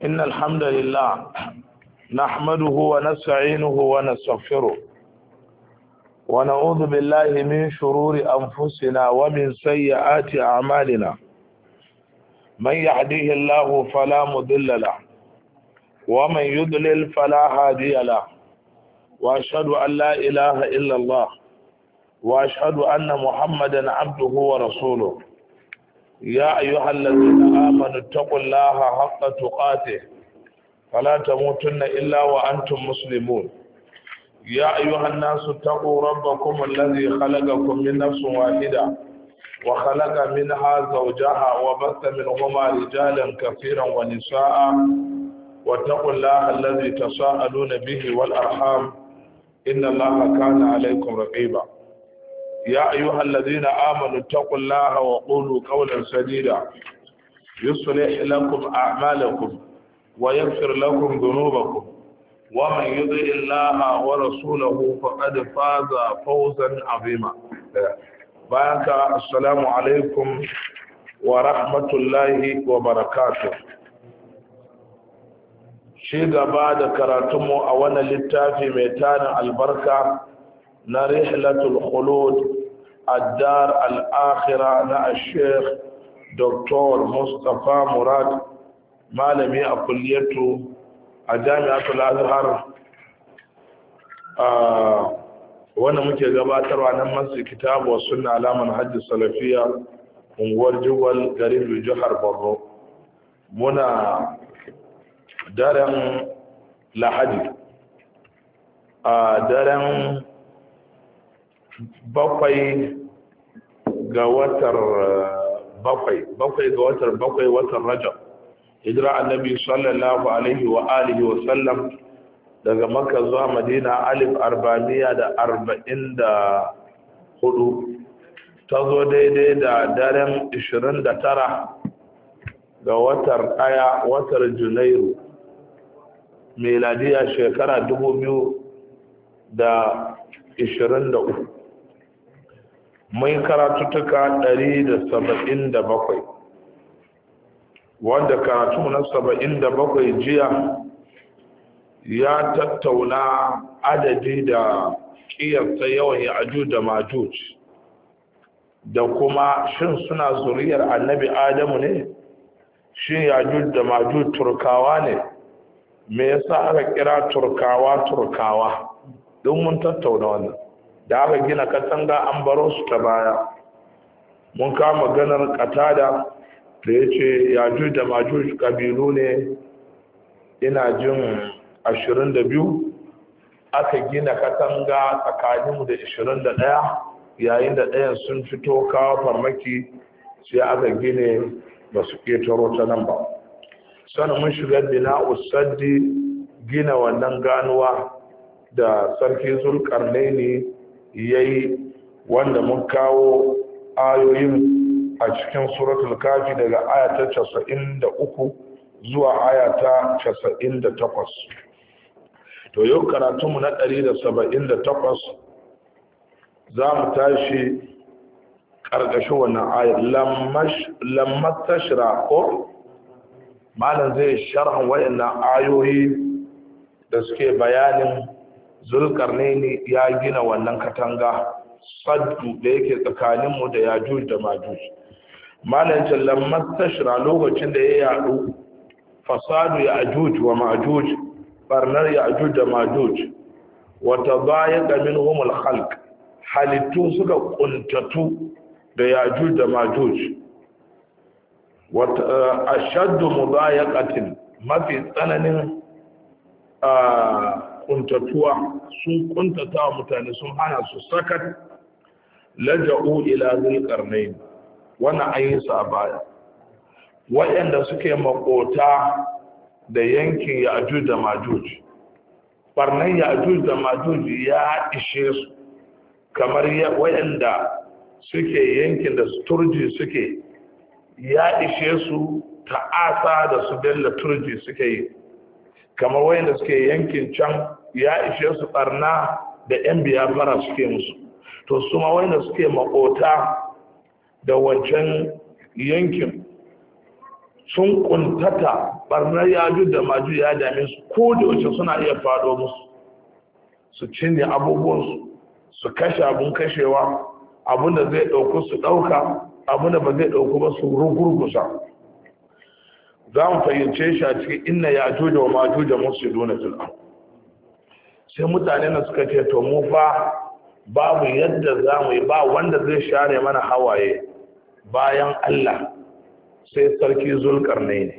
إن الحمد لله نحمده ونستعينه ونستغفره ونعوذ بالله من شرور أنفسنا ومن سيئات أعمالنا من يهديه الله فلا مضل له ومن يضلل فلا هادي له وأشهد أن لا إله إلا الله وأشهد أن محمدا عبده ورسوله يا أيها الذين آمنوا اتقوا الله حق تقاته فلا تموتن إلا وأنتم مسلمون يا أيها الناس اتقوا ربكم الذي خلقكم من نفس واحدة وخلق منها زوجها وبث منهما رجالا كثيرا ونساء واتقوا الله الذي تساءلون به والأرحام إن الله كان عليكم رقيبا يا أيها الذين آمنوا اتقوا الله وقولوا قولا سديدا يصلح لكم أعمالكم ويغفر لكم ذنوبكم ومن يطع الله ورسوله فقد فاز فوزا عظيما. بارك السلام عليكم ورحمة الله وبركاته. شيء بعد كراتمو أولا للتافي ميتان البركة رحلة الخلود الدار الآخرة نا الشيخ دكتور مصطفى مراد malami a kulliyatu a jami'atul azhar wanda muke gabatarwa nan masu kitabu wa sunna alaman hajji salafiya unguwar jigwal garin jihar borno muna daren lahadi a daren bakwai ga watan watan rajab hijira annabi sallallahu alaihi wa alihi wa sallam daga makka zuwa madina 1444 ta zo daidai da daren 29 ga watan junairu miladiya shekara 2023 mun karatuttuka 177 wanda karatu na 77 jiya ya tattauna adadi da kiyarta yawan ya'juj da majuj da kuma shin suna zuriyar annabi adamu ne shin ya'juj da majuj turkawa ne me yasa aka kira turkawa don mun tattauna wannan da aka gina katanga an baro su ta baya mun kama ganar katada da ya ce yajuj da majuj kabilu ne ina jin 22 aka gina katanga tsakaninmu da 21 yayin da ɗayan sun fito kawo farmaki sai aka gine ba su ƙetaro ta nan ba sannan mun shiga bina'u saddi gina wannan ganuwa da sarki zulkarnaini ya yi wanda mun kawo ayoyin a cikin suratul kafi daga ayata 93 zuwa ayata 98 to yau karatunmu na 178 za mu tashi ƙarƙashin wannan ayat lammat tashra ko malam zai sharhan wayannan ayoyi da suke bayanin zulkarnaini ya gina wannan katanga saddu da yake tsakaninmu da yajuj da majuj malam lammat tashra lokacin da ya yadu fasadu yajuj wa majuj barnar yajuj da majuj wa tadayaqa minhum al-khalq halittu suka kuntatu da yajuj da majuj wa ashaddu mudayaqatin mafi tsananin kuntatuwa sun kuntata mutane sun hana su sakat laja'u ila zulqarnain wannan ayyusa baya wayanda suke makota da yankin ya'juj da majuj barnan ya'juj da majuj ya ishe su kamar wayanda suke yankin da turji suke ya ishe su ta'asa da su bella turji suke yi kamar wayanda suke yankin can ya ishe su barna da yan biyafara suke musu to su ma wayanda suke makota da wancan yankin sun kuntata barnar yaju da maju ya dame su ko da wace suna iya fado musu su cinye abubuwansu su kashe abun kashewa abun da zai dauku su dauka abun da ba zai dauku ba su rugurgusa za mu fahimce shi a cikin inna yajuja wa majuja mufsiduna fil ard sai mutane na suka ce to mu fa babu yadda za mu yi ba wanda zai share mana hawaye bayan Allah sai sarki Zulkarnaini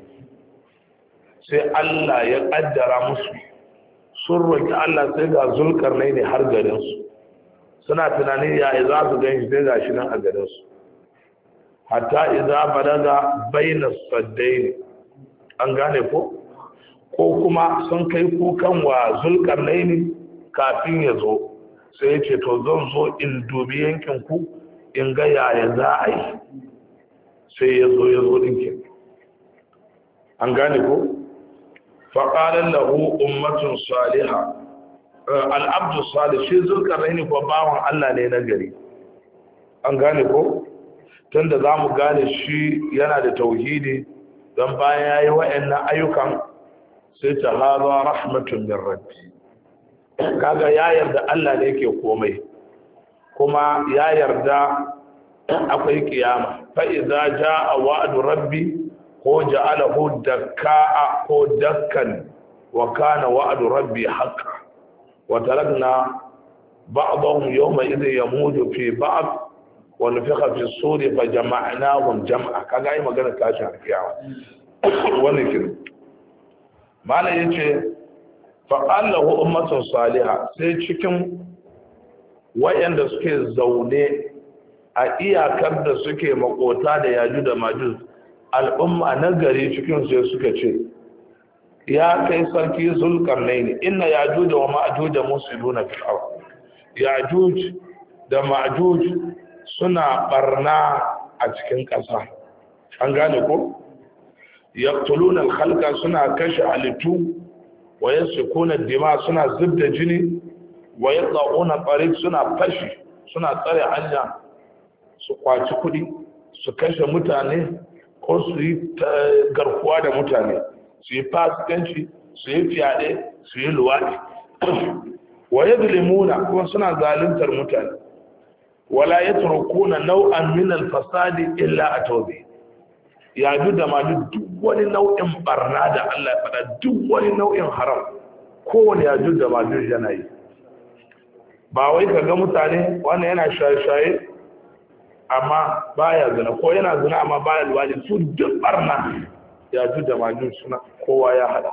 sai Allah ya kaddara musu sun roki Allah sai ga Zulkarnaini har garinsu suna tunanin yaya za su gan shi sai ga shi nan a garinsu hatta idza balaga bayna saddaini an gane ko kuma sun kai kukan wa Zulkarnaini kafin ya zo sai ya ce to zan zo in dubi yankin ku in ga yaya za a yi sai ya zo ɗinkin an gane ko faƙalar lahu ummatun saliha al'abdu salih shi Zulkarnaini ko bawan Allah ne na gari an gane ko tunda za mu gane shi yana da tauhidi don bayan ya yi wa'annan ayyukan sai ta haza rahmatun min rabbi kaga ya yarda Allah ne ke komai kuma ya yarda akwai kiyama fa idza jaa wa'du rabbi ko ja'alahu dakkaa ko dakkan wa kana wa'du rabbi haqqan wa tarakna ba'dahum yawma idhin yamudu fi ba'd wa nufikha fi as-suri fa jama'nahum jam'a kaga ai magana tashin kiyama wannan kin mala yace faƙan lahu ummatun saliha sai cikin wayanda suke zaune a iyakar da suke makota da yaju da majus al'umma na gari cikin sai suka ce ya kai sarki Zulkarnaini inna yajuj wa ma'juj musiduna fil ard yajuj da ma'juj suna barna a cikin ƙasa an gane ko yaqtuluna al-khalqa suna kashe halittu wa yasfikuna dima suna zubda jini wa yad'una tariq suna fashi suna tsare hanya su kwaci kudi su kashe mutane ko su yi garkuwa da mutane su yi fasikanci su yi fyaɗe su yi luwaɗi wa yadlimuna kuma suna zaluntar mutane wala yatrukuna naw'an min al-fasadi illa atawbi ya da ma duk wani nau'in barna da Allah ya faɗa duk wani nau'in haram kowane ya da ma duk yana yi ba wai ka ga mutane wannan yana shaye-shaye amma baya zina ko yana zina amma baya luwaɗi su duk barna ya da ma duk suna kowa ya hada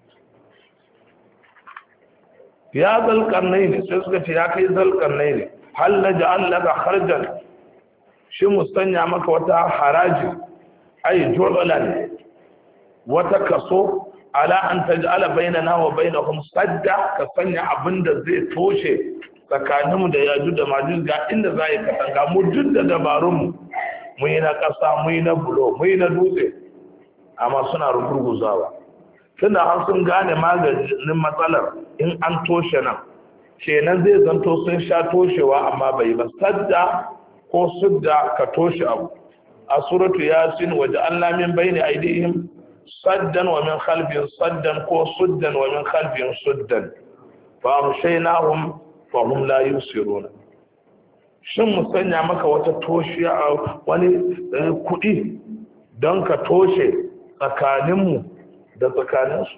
ya Zulkarnaini ne sai suka ce ya kai Zulkarnaini ne hal naj'al laka kharjan shi musanya maka wata haraji ai ju'lan wata kaso ala an taj'ala bainana wa bainahum sadda ka sanya abinda zai toshe tsakaninmu da yaju da majus ga inda za yi katanga mu duk da dabarun mu yi na kasa mu yi na bulo mu yi na dutse amma suna rugurguzawa tunda har sun gane maganin matsalar in an toshe nan kenan zai zanto sun sha toshewa amma bai ba sadda ko sudda ka toshe abu a suratu yasin waje Allah min bayni aidihim saddan wa min khalfihim saddan ko suddan wa min khalfihim suddan fa amshaynahum fa hum la yusiruna shin mu sanya maka wata toshiya wani kudi don ka toshe tsakaninmu da tsakaninsu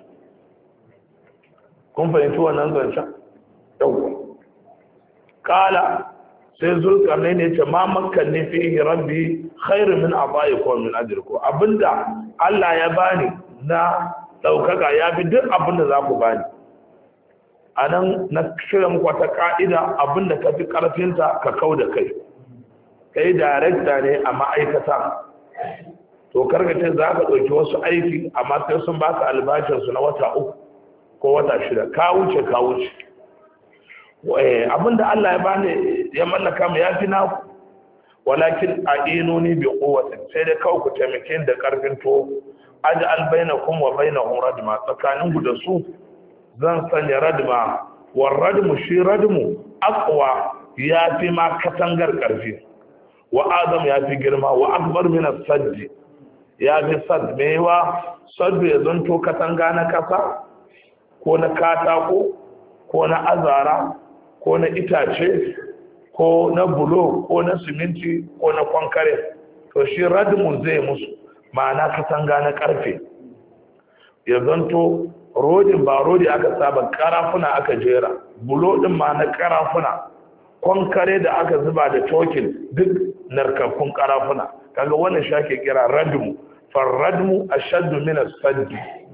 kun fahimci wannan zancen yawwa kala sai Zulkarnaini ne ce ma makanni fihi rabbi khairu min abaikum min ajrikum abinda Allah ya bani na daukaka ya bi duk abinda za ku bani anan na shirya muku wata ka'ida abinda ka fi karfinta ka kau da kai director ne a ma'aikata to karkace za ka ɗauki wasu aiki amma sai sun baka albashinsu na wata 3 ko wata 6 ka wuce abinda Allah ya bani ya mallaka mu yafi naku walakin a'inuni bi quwwatin sai dai kawai ku taimake da karfin to aj'al bainakum wa bainahum radma tsakanin ku da su zan sanya radma war radmu shi radmu aqwa yafi ma katangar karfi wa adam yafi girma wa akbar min as-sadd ya fi sad mewa saddu ya zanto katanga na kasa ko na katako ko na azara ko na itace ko na bulo ko na siminti ko na kwankare to shi radmun zai musu ma'ana katanga na karfe ya zanto rodin ba rodi aka saba karafuna aka jera bulo din ma na karafuna kwankare da aka zuba da tokin duk narkakkun karafuna kaga wannan shi ake kira radmu farradmu ashaddu min as-sadd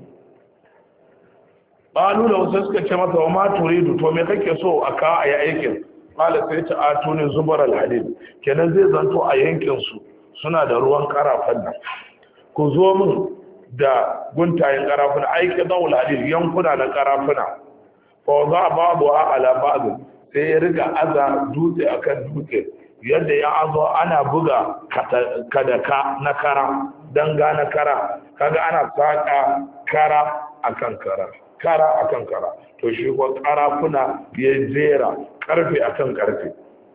qalu law suka ce masa wa ma turidu to me kake so aka a aikin qala sai ta atuni zubar al-hadid kenan zai zanto a yankin su suna da ruwan karafan nan ku zo min da guntayen karafuna aiki daul hadid yankuna na karafuna fa za babu ala ba'd sai ya riga aza dutse akan dutse yadda ya azo ana buga kadaka na kara danga na kara kaga ana saka kara akan kara to shi ko karafuna ya jera karfe akan karfe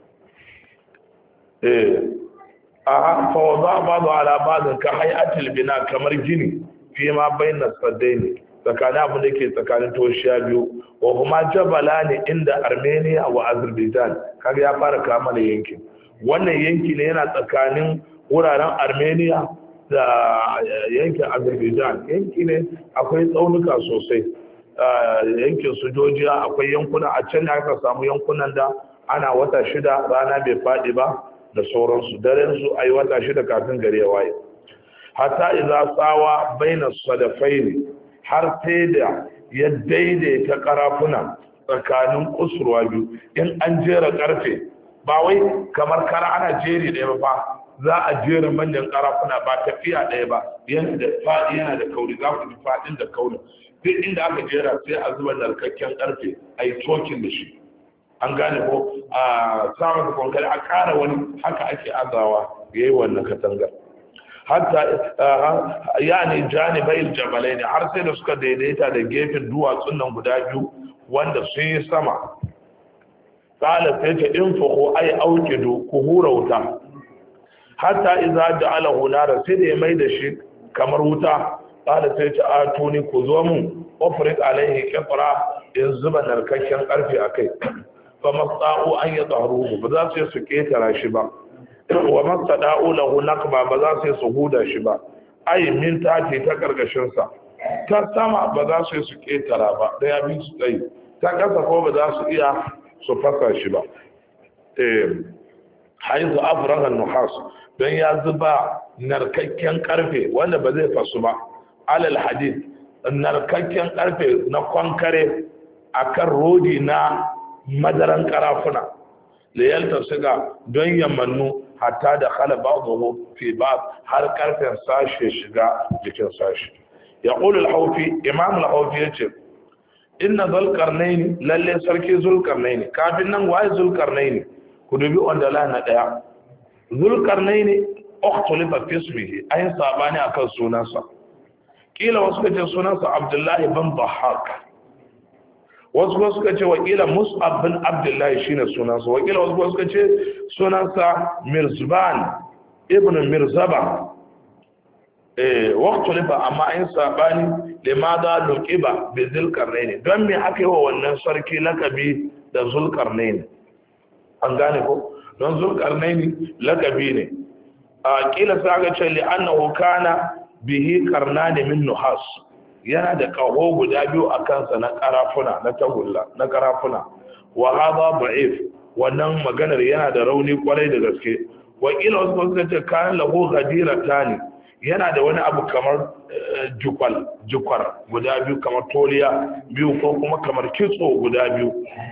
a fa za babu ala ba'd ka hayatil bina kamar gini fi ma bayna saddaini tsakanin abin da ke tsakanin toshiya biyu wa kuma jabala ne inda armenia wa azerbaijan kaga ya fara kama da yankin wannan yanki ne yana tsakanin wuraren armenia da yankin azerbaijan yanki ne akwai tsaunuka sosai yankin su georgia akwai yankuna a can aka samu yankunan da ana wata 6 rana bai faɗi ba da sauransu daren su ayi wata 6 kafin gari ya waye hatta idza sawa baina sadafaini har sai da ya daidaita karafuna tsakanin kusurwa biyu in an jera karfe ba wai kamar kara ana jeri ɗaya ba za a jera manyan karafuna ba tafiya ɗaya ba yana da faɗi yana da kauri za ku ji faɗin da kaurin duk inda aka jera sai a zuba narkakken karfe a yi tokin da shi an gane ko a samun kwankari a ƙara wani haka ake azawa ya yi wannan katangar hatta yani janibai jabalai ne har sai da suka daidaita da gefen duwatsun nan guda biyu wanda sun yi sama kala sai ta infaqu ay auqidu ku hura wuta hatta idza ja'ala hunara sai da ya mai da shi kamar wuta kala sai ta atuni ku zo mun ofrik alaihi qatra in zuba narkakken karfi akai fa masta'u an yadharuhu ba za su ketara shi ba wa mastada'u lahu naqba ba za su huda shi ba ai min tati ta karkashin sa ta sama ba za su ketara ba da ya bi su tsayi ta kasa ko ba za su iya su fasa shi ba haizu afraga nuhas don ya zuba narkakken karfe wanda ba zai fasu ba alal hadid narkakken karfe na kwankare akan rodi na madaran karafuna layalta siga don yamannu hatta da khala ba'dahu fi ba'd har karfen sashe shiga jikin sashe ya qulu al-hawfi imam al-hawfi yace inna zulqarnain lalle sarki zulqarnain kafin nan waye zulqarnain ku dubi wanda la na daya zulqarnain ukhtulifa fi ismihi ayin sabani akan sunansa kila wasu kace sunansa abdullah ibn dhahhak wasu suka ce wakila mus'ab bin abdullahi shine sunansa wakila wasu suka ce sunansa mirzban ibn mirzaba waqtu liba amma in sabani limada luqiba bi zulqarnain don me aka yi wa wannan sarki lakabi da zulqarnain an gane ko don zulqarnain lakabi ne a kila sa ga ce li annahu kana bihi qarnani min nuhas yana da kaho guda biyu a kansa na karafuna na tagulla na karafuna wa hadha da'if wannan maganar yana da rauni kwarai da gaske wa ila wasu suka ce kan lahu ghadiratan yana da wani abu kamar jukwar guda biyu kamar toliya biyu ko kuma kamar kitso guda biyu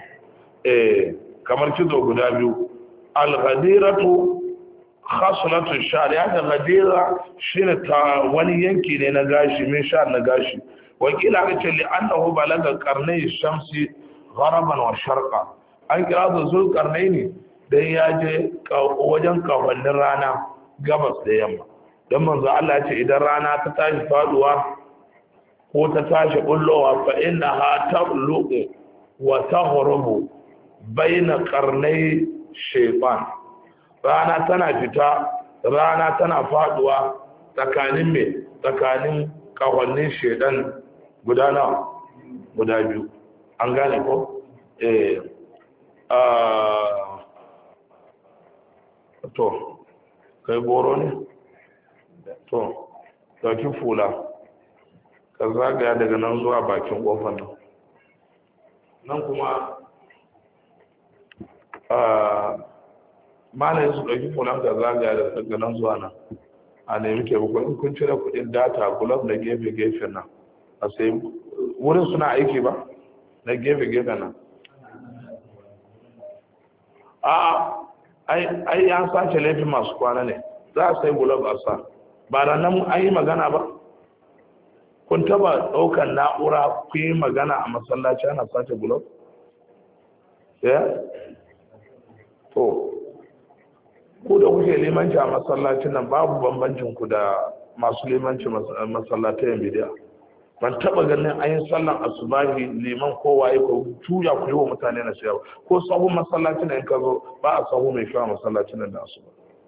kamar kitso guda biyu al-ghadiratu khaslatu shar ya ga gadira shine ta wani yanki ne na gashi min shar na gashi wakila aka ce li annahu balaga qarnay shamsi gharaban wa sharqa an kira da zul qarnayni dan ya je wajen kawannin rana gabas da yamma dan manzo Allah ya ce idan rana ta tashi faduwa ko ta tashi bullowa fa innaha taqluqu wa taghrubu bayna qarnay shaytan rana tana fita rana tana faduwa tsakanin me tsakanin kawannin shedan guda biyu an gane ko to kai goro ne to dauki fula ka zagaya daga nan zuwa bakin kofar nan kuma malayin su ɗauki fulan ka zagaya daga nan zuwa nan a nemi taimako in kun cire kuɗin data gulab da gefe-gefe nan a sai wurin suna aiki ba na gefe-gefe nan ai an sace laifin masu kwana ne za a sai gulab a sa ba da nan an yi magana ba kun taba ɗaukar na'ura ku yi magana a masallaci ana sace gulab ya to ku da kuke limanci a masallacin nan babu bambancin ku da masu limanci masallatayen bidiya ban taba ganin an yi sallan asubahi liman kowa ya ko tuya ku yi wa mutane na shayarwa ko sahun masallacin nan ka zo ba a sahu mai kyau a masallacin nan da asuba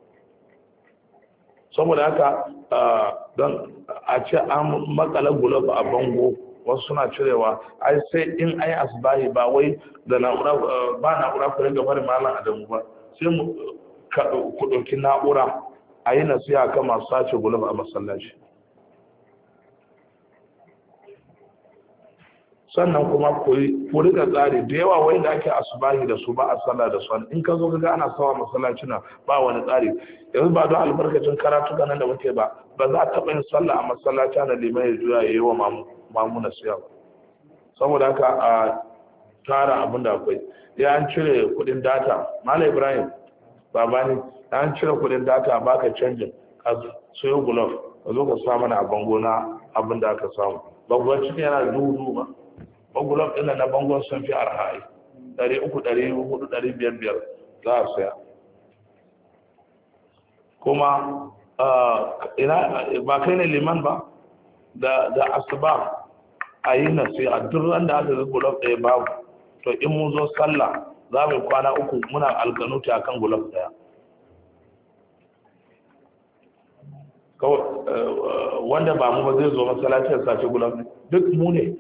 saboda haka don a ce an makala gulab a bango wasu suna cirewa ai sai in ai asubahi ba wai da na'ura ba na'ura ku ringa bari malam adamu ba sai mu ku ɗauki na'ura a yi nasiha kan masu sace gulab a masallaci sannan kuma ku riga tsari da yawa wai da ake asubahi da su ba a sallah da su in ka zo ga ana sawa masallaci na ba wani tsari yanzu ba don albarkacin karatu nan da muke ba za a taɓa yin sallah a masallaci na liman ya juya ya yi wa mamu nasiha ba saboda haka a tara abin da akwai ya an cire kuɗin data malam ibrahim babani an cire kudin data baka canjin ka sayo gulof ka zo ka sa mana a bango na abin da aka samu bangon cikin yana dudu ba bangulof ɗin na bangon sun fi arha'i 300 400 500 za a saya kuma ba kai ne liman ba da asuba a yi nasiha duk ran da aka ga gulof ɗaya babu to in mun zo sallah za mu kwana uku muna alkanuti a kan gulab daya wanda ba mu ba zai zo masallaci ya sace gulab duk mu ne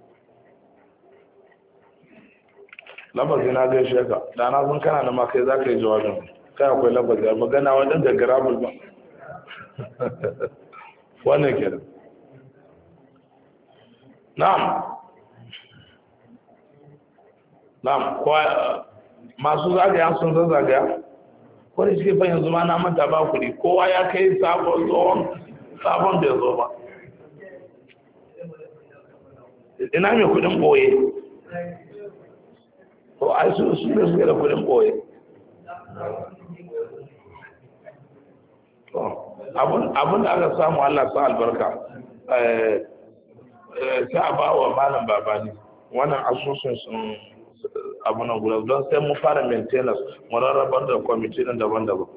lafazi na gaishe ka da na sun kana na ma kai za ka yi jawabin kai akwai lafazi a magana waɗanda garabul ba wannan kenan na'am masu zagaya sun zagaya wani cikin fa yanzu ma na manta ba kuɗi kowa ya kai sabon da ya zo ba ina mai kuɗin ɓoye to ai su ne suke da kuɗin ɓoye abin da aka samu Allah sa albarka sai a ba wa malam babani wannan asusun sun abunan guda don sai mu fara maintenance mu rarrabar da kwamiti ɗin daban-daban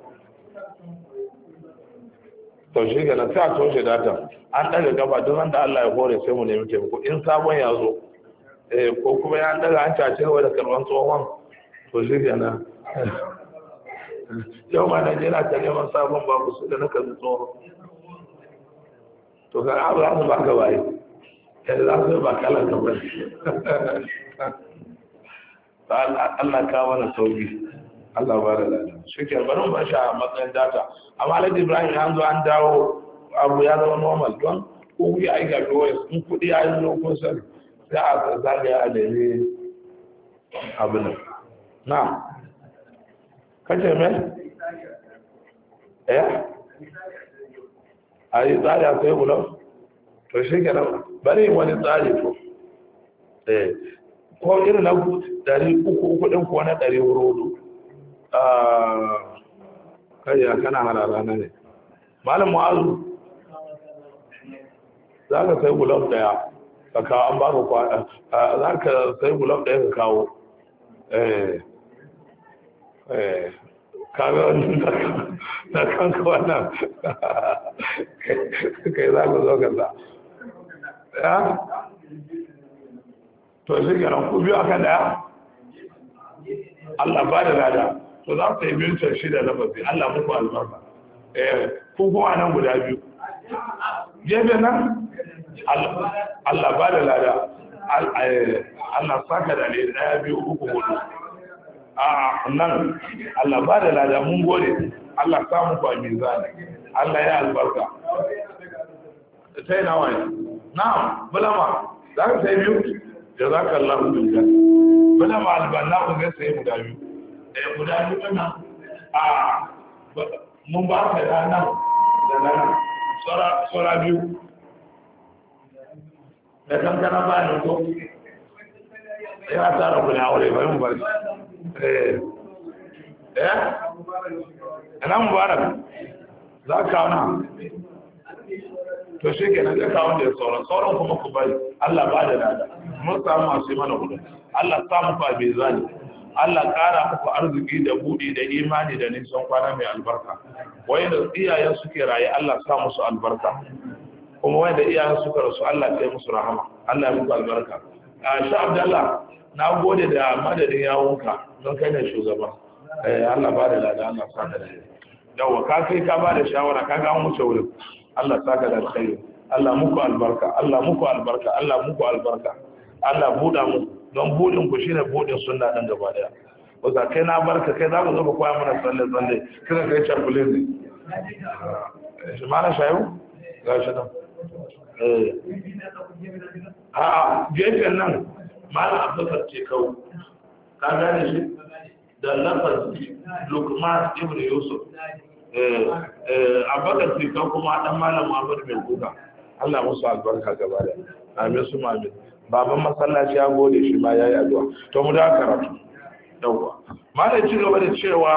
to shi gana sai a toshe data an daga gaba duk wanda Allah ya hore sai mu nemi taimako in sabon ya zo ko kuma ya daga an cace wa da karban tsohon to shi gana yau ma na jira ta neman sabon babu su da na kan tsohon to ga abu za su ba ka waye yadda za su ba kalan ka ba Allah ka mana sauki Allah ba da lada shi ke bari ba shi a matsayin data amma Alhaji Ibrahim ya zo an dawo abu ya zama normal don ko ku yi aika POS in kuɗi ya yi zo kun sani sai a zagaya a nemi abin nan na kace me a yi tsari a sai bulan to shi ke bari wani tsari to ko irin na 300 ɗin ko na 400 kai ya kana harara na ne malam mu'azu za ka sai gulab daya ka kawo an baka kwada za ka sai gulab daya ka kawo kaga na kanka wannan kai za ka zo ka sa ya to shi ganin ku biyu akan daya Allah ba da lada to za ku yi mintar shi da lafazi Allah muku albarka ku kuma nan guda biyu gefe nan Allah ba da lada Allah saka da ne 1 2 3 4 a nan Allah ba da lada mun gode Allah samu ba mizani Allah ya albarka sai na wani na'am bulama za ka sai biyu da za ka Allah hujjar bulama albanna ku zai sai guda biyu guda biyu ɗin nan a mun ba ka da nan da nan tsora biyu da kankana ba ne ko ya tsara ku ne aure bari mu bari ina mubarak za ka kawo na to shi ke nan zai kawo da ya sauran kuma ku bari Allah ba da nada mun samu masu yi mana hudu Allah samu fa bai zani Allah kara muku arziki da buɗi da imani da nisan kwana mai albarka wanda iyayen suke raye Allah sa musu albarka kuma wanda iyayen suka rasu Allah ya musu rahama Allah ya muku albarka sha Abdullah na gode da madadin yawonka don kai ne shugaba Allah ba da lada Allah sa da lada yawa ka kai ka ba da shawara ka ga mu wurin Allah saka da alkhairi Allah muku albarka Allah muku albarka Allah muku albarka Allah buɗa mu don buɗin ku shine buɗin sunna din gaba daya ko za kai na barka kai za ku zo ku koya mana tsalle kina kai chapulin ne shi mana shayu ga shi nan a gefen nan mana abubakar ce kawo ka gane shi da lafazi lukman ibn yusuf abubakar ce kawo kuma dan malam muhammad mai kuka Allah musu albarka gaba da amin su mamin baban masallaci ya gode shi ma yayi addu'a to mu da karatu yawa malai ci gaba da cewa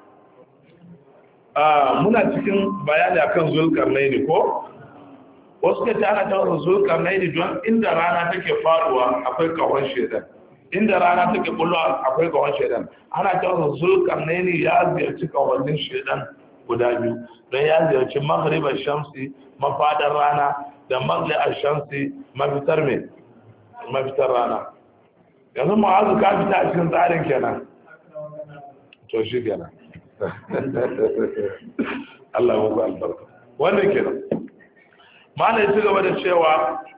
muna cikin bayani akan zulkarnaini ko wasu ka ana ta zulkarnaini don inda rana take faruwa akwai kawon shedan inda rana take bulwa akwai kawon shedan ana ta zulkarnaini ya ziyarci kawannin shedan guda biyu don ya ziyarci maghribar shamsi mafadar rana da maghribar shamsi mafitar rana yanzu ma'azu ka fita a cikin tsarin kenan to shi kenan Allah ya muku albarka wannan kenan mana ya ci gaba da cewa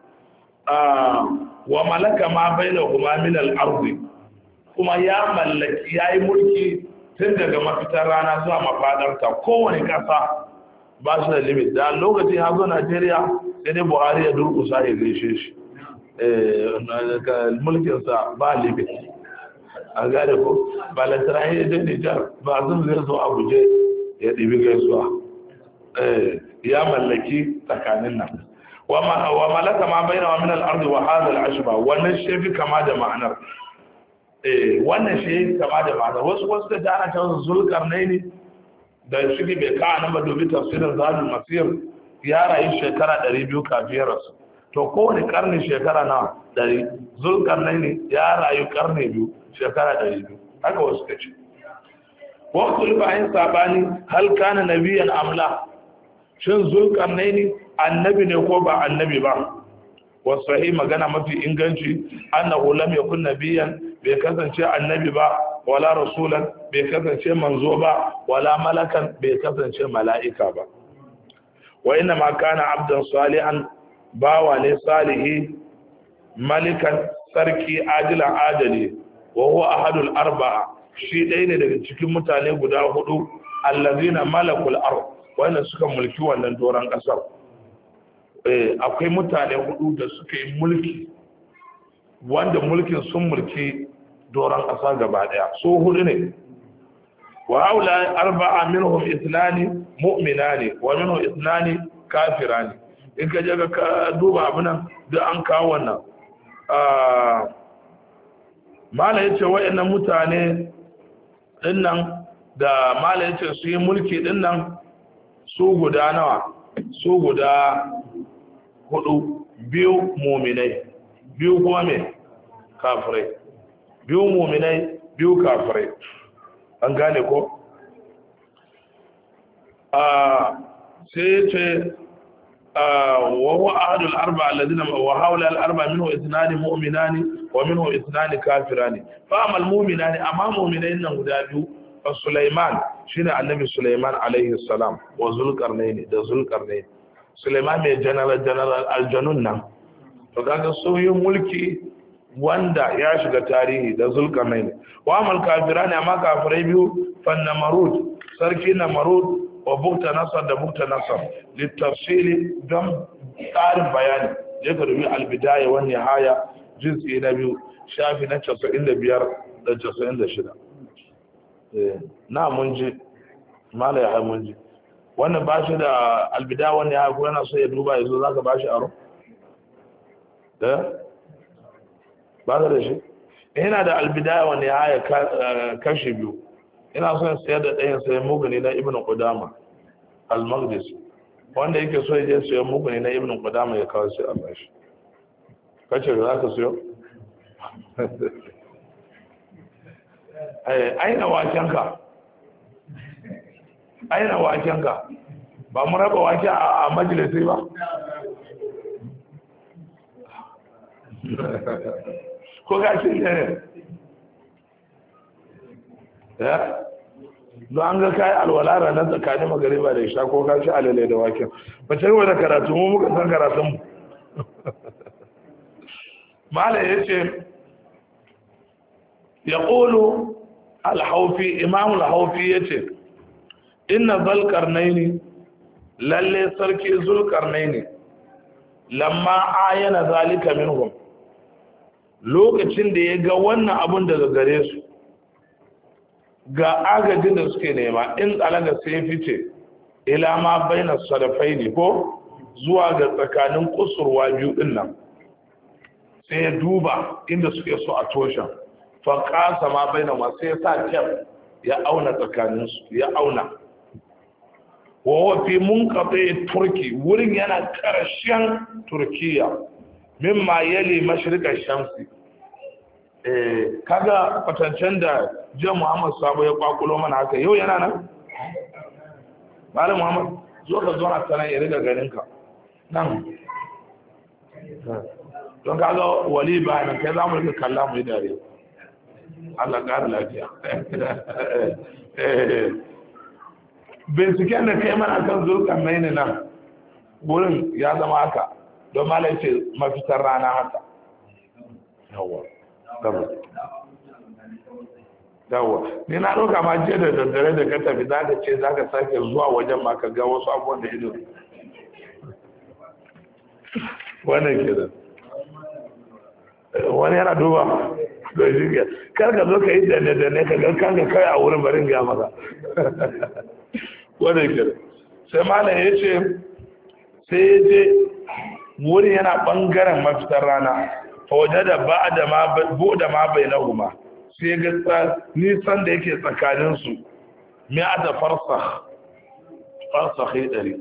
wa malaka ma bainahuma min al-ardi kuma ya mallaki yayi mulki tun daga mafitar rana zuwa mafadarta kowane kasa ba shi da limit da lokacin ya zo Najeriya sai dai Buhari ya durkusa ya gaishe shi mulkinsa ba limit a gane ko ba lantarahi da Nijar ba zan zai zo Abuja ya ɗibi gaisuwa ya mallaki tsakanin nan wa malaka ma baina wa min al-ardi wa hadha al-ashba wannan shi fi kama da ma'anar wannan shi kama da ma'anar wasu da dana ta zulkarnaini da shi bai ka nan ba dubi tafsirin zadul masir ya rayu shekara 200 kafin ya rasu to kowane karni shekara na 100 zulkarnaini ya rayu karni 2 shekara 200 haka wasu kace waqtul bayin sabani hal kana nabiyan amla shin zulkarnaini annabi ne ko ba annabi ba wasahi magana mafi inganci annahu lam yakun nabiyan bai kasance annabi ba wala rasulan bai kasance manzo ba wala malakan bai kasance mala'ika ba wa inna ma kana abdan salihan bawa ne salihi malikan sarki ajilan adali wa huwa ahadul arba'a shi ɗaya ne daga cikin mutane guda hudu allazina malakul ard wanda suka mulki wannan doron kasar akwai mutane hudu da suka yi mulki wanda mulkin sun mulki doron kasa gaba daya so hudu ne wa haula arba'a minhum ithnani mu'minani wa minhum ithnani kafirani in ka je ka duba abinan da an kawo wannan mala yace wayannan mutane dinnan da mala yace su yi mulki dinnan su guda nawa su guda hudu biyu mu'minai biyu kuma me kafirai biyu mu'minai biyu kafirai an gane ko sai ce وهو أحد الأربعة الذين وهؤلاء الأربعة منه اثنان مؤمنان ومنه اثنان كافران فأما المؤمنان أما مؤمنين هدابيو فسليمان شنو النبي سليمان عليه السلام وذو القرنين ده ذو القرنين Suleiman mai general aljanun nan to kaga sauyin mulki wanda ya shiga tarihi da Zulkarnain wa amal kafirani amma kafirai biyu fan Namrud sarki Namrud wa Bukta Nasar da Bukta Nasar litafsili don tsarin bayani je ka rubi albidaya wa nihaya jinsi na biyu shafi na 95 da 96 na mun ji mala ya mun ji wannan ba shi da albidaya wa nihaya ko yana so ya duba yazo zaka ba shi aro da ba da shi yana da albidaya wa nihaya kashi biyu ina son sayar da ɗayan sayan muguni na Ibn Qudama al-Maqdisi wanda yake so ya je sayan muguni na Ibn Qudama ya kawo shi a bashi kace da zaka sayo aina wakenka ba mu raba wake a majalisi ba ko ga shi ne ya don an ga kayi alwala ranar tsakanin magariba da isha ko ka ci alale da waken ba ta gaba da karatu mu muka san karatun mu mala ya ce ya ƙolu alhaufi imam alhaufi ya ce inna zulkarnaini lalle sarki zulkarnaini lamma ayana zalika minhum lokacin da ya ga wannan abun daga gare su ga agajin da suke nema in alaga sai fice ila ma baina sarafai ne ko zuwa ga tsakanin kusurwa biyu din nan sai ya duba inda suke so a toshen fa kasa ma baina ma sai ya sa tef ya auna tsakanin su ya auna wa fi munqati turki wurin yana karshen turkiya mimma yali mashriqa shamsi kaga kwatancen da jiya Muhammad Sabo ya kwakulo mana haka yau yana nan Malam Muhammad zo ka zo na sanan ya riga ganin ka nan don kaga wali ba nan kai za mu riga kalla mu yi dare Allah ƙara lafiya binciken da kai mana kan Zulkarnaini nan wurin ya zama haka don malai ce mafitar rana haka yawa yawa ni na ɗauka ma jiya da daddare da ka tafi za ka ce za ka sake zuwa wajen ma ka ga wasu abubuwan da ido wannan ke da wani yana duba da shi kar ka zo ka yi dane ka ga kanka kai a wurin barin ga maka wannan ke da sai malam ya ce sai ya je wurin yana bangaren mafitar rana waje da ba da ma bai na huma sai ga nisan da yake tsakaninsu mi'a da farsakhi ɗari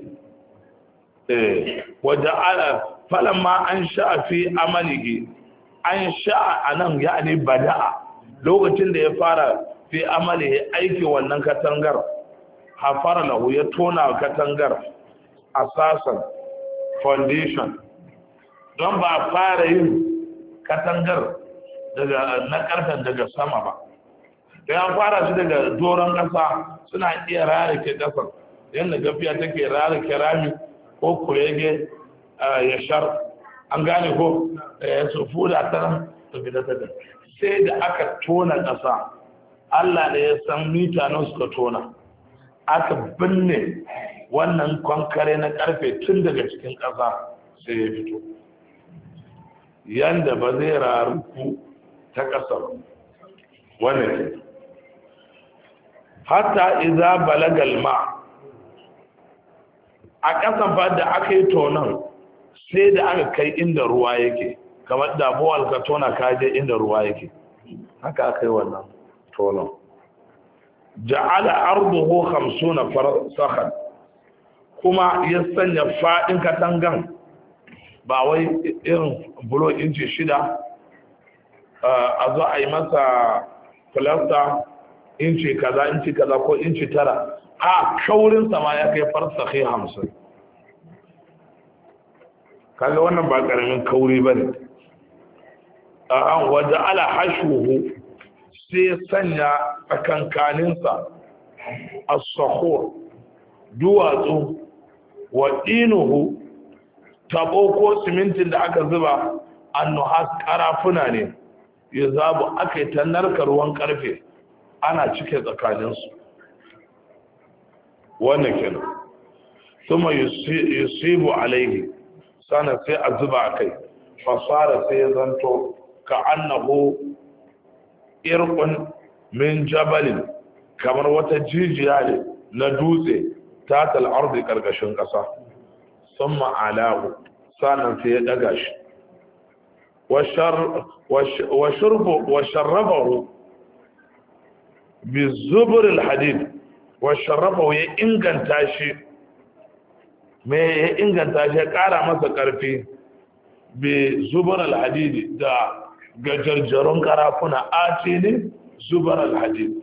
waje ala falon ma an sha'a fi amalihi an sha'a a nan ya ne bada'a lokacin da ya fara fi amalihi aiki wannan katangar hafara lahu ya tona katangar asasan foundation don ba fara yin katangar daga na karfen daga sama ba da ya fara shi daga doron kasa suna iya rarake kasar yadda gafiya take rarake rami ko kurege ya shar an gane ko su fuda ta nan ta fita ta sai da aka tona kasa Allah ne ya san mita nan suka tona aka binne wannan kwankare na karfe tun daga cikin kasa sai ya fito yanda ba zai rarruku ta ƙasar wannan ke hatta iza balagal ma a ƙasan ba da aka yi tonon sai da aka kai inda ruwa yake kamar da buwal ka tona kaje inda ruwa yake haka aka yi wannan tonon ja'ala arduhu 50 farsakhan kuma ya sanya fadin katangan ba wai irin bulo inci 6 a zo a yi masa filasta inci kaza ko inci 9 a kaurin sama ya kai farsakhi 50 kaga wannan ba karamin kauri bane an waje ala hashuhu sai sanya tsakankaninsa as-sakhur duwatsu wa dinuhu tabo ko simintin da aka zuba annuhas karafuna ne yuzabu akai ta narkar ruwan karfe ana cike tsakaninsu wannan kenan kuma yusibu alaihi sana sai a zuba akai fasara sai ya zanto ka annahu irqun min jabalin kamar wata jijiya ne na dutse tatal ardi karkashin kasa summa alahu sanan sai ya daga shi wa sharrabahu bi zubur alhadid wa sharrabahu ya inganta shi ya kara masa karfi bi zubur alhadid da gajarjarun karafuna ne zubar alhadid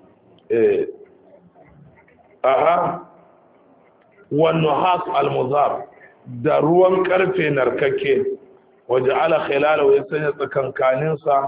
wannan has almuzar da ruwan karfe narkake waje ala khilalahu ya sanya tsakankaninsa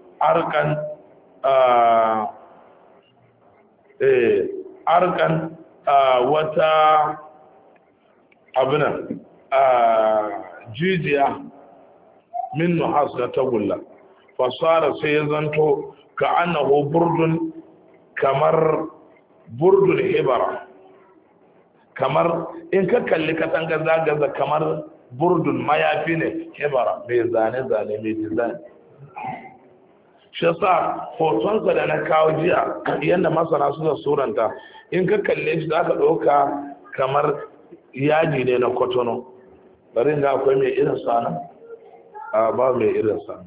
arkan wata abinan jijiya min nuhas da tagulla fasara sai ya zanto ka annahu burdun kamar burdun hibara kamar in ka kalli katanga zagaza kamar burdun mayafi ne hibara mai zane-zane mai design shi sa hotonsa da na kawo jiya yadda masana suka suranta in ka kalle shi za ka ɗauka kamar yaji ne na kotono bari ga akwai mai irin sana a ba mai irin sana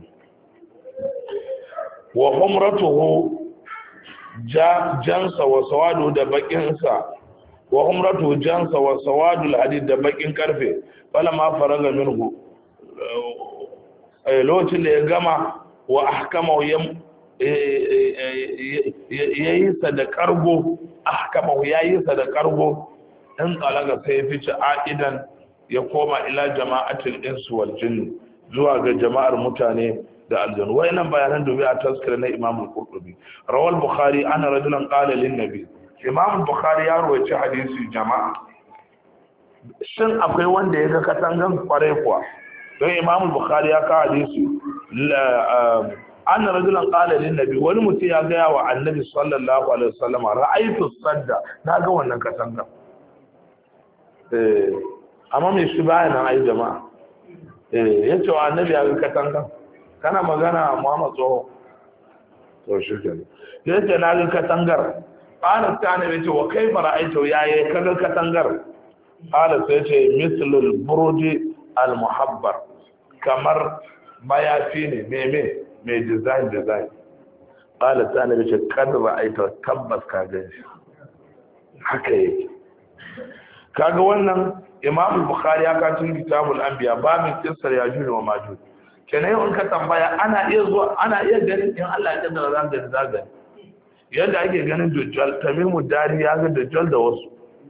wa humratuhu jansa wa sawadu da bakinsa wa humratuhu jansa wa sawadu alhadid da bakin karfe wala ma faraga minhu lokacin da ya gama wa ahkama yayi sa da kargo ahkama yayi sa da kargo dan tsalaga sai ya fice aidan ya koma ila jama'atul ins wal jinn zuwa ga jama'ar mutane da aljanu wayannan bayanan dubi a tazkira na Imam al-Qurtubi rawal Bukhari ana rajulan qala lin nabi Imam al-Bukhari ya rawaita hadisi jama'a shin akwai wanda ya ga katangan kware kuwa don Imam al-Bukhari ya ka hadisi ana rajulan qala lin nabi wani mutum ya ga wa annabi sallallahu alaihi wasallam ra'aytu sadda na ga wannan katangan amma me shi bayanan ai jama'a yace wa annabi ya ga katangan kana magana Muhammad tsoho to shi ke yace na ga katangar qala ta'ala yace wa kaifa ra'aytu yayi kaga katangar qala sai yace mislul burudi al muhabbar kamar mayafi ne me design qala ta'ala yace kad ra'aytu tabbas ka ga shi haka yake kaga wannan Imam Bukhari ya kawo cikin Kitabul Anbiya babin qissar Yajuj wa Majuj kenan yau in ka tambaya ana iya ganin in Allah ya kaddara za gani yadda ake ganin dajjal Tamimu Dari ya ga dajjal da wasu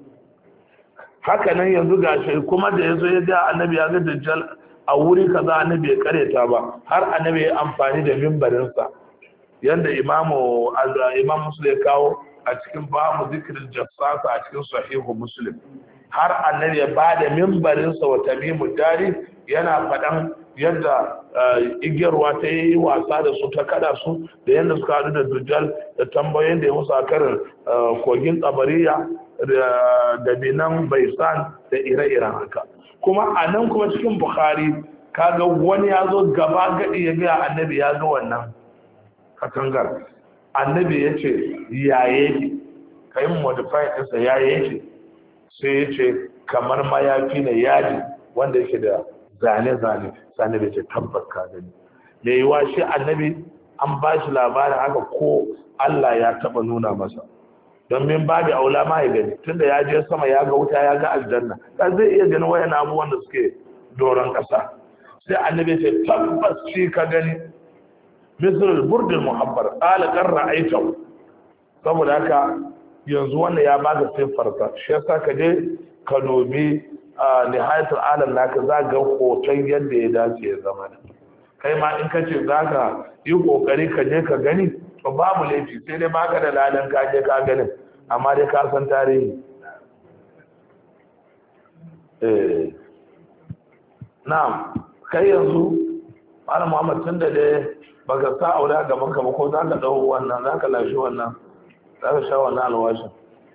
haka nan yanzu gashi kuma da yazo ya ga annabi ya ga dajjal a wuri kaza annabi ya kareta ba har annabi ya amfani da mimbarin sa yanda Imam Muslim ya kawo a cikin babu zikrul jassasa a cikin sahihu Muslim har annabi ya bada mimbarin sa wa Tamimu Dari yana faɗan yadda igiyarwa ta yi wasa da su ta kada su da yadda suka haɗu da dujjal da tambayoyin da ya musu a karin kogin tsabariya da binan baisan da ire-iren haka kuma a nan kuma cikin bukhari kaga wani ya zo gaba gadi ya gaya annabi ya ga wannan katangar annabi ya ce yaye ka yi modify ɗinsa yaye sai ya ce kamar mayafi na yaji wanda yake da zane-zane sani bai ce tabbas ka gani da yi wa shi annabi an ba shi labarin haka ko Allah ya taba nuna masa don min babu aula ma ya gani tunda ya je sama ya ga wuta ya ga aljanna dan zai iya ganin wayan abubuwan da suke doron kasa sai annabi ce tabbas shi ka gani misal burdul muhabbar qala qad ra'aytu saboda haka yanzu wannan ya baka sifarsa shi yasa ka je ka dobi nihayatul alam naka za ga hoton yadda ya dace ya zama kai ma in kace za ka yi kokari ka je ka gani to babu laifi sai dai baka da ladan ka je ka gani amma dai ka san tarihi na'am kai yanzu malam Muhammad tun da dai baka sa aure a gaban ka ba ko za ka dau wannan za ka lashe wannan za ka sha wannan alwashin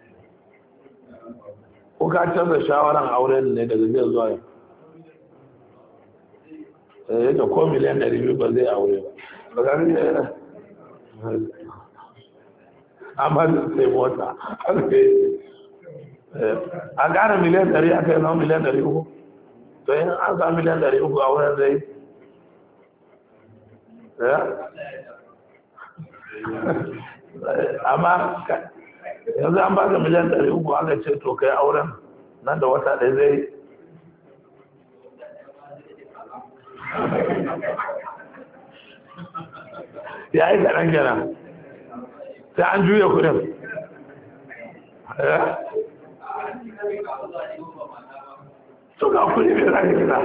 ko ka canza shawaran auren ne daga zai zuwa yau yadda ko miliyan 200 ba zai aure ba ba ka ga amma sai mota a gane miliyan 100 aka yi zama miliyan 300 to yin an sa miliyan 300 a wurin zai amma yanzu an baka miliyan 300 aka ce to kai auren nan da wata ɗaya zai ya yi kaɗan kenan sai an juya kudin suka kudi mai zai gina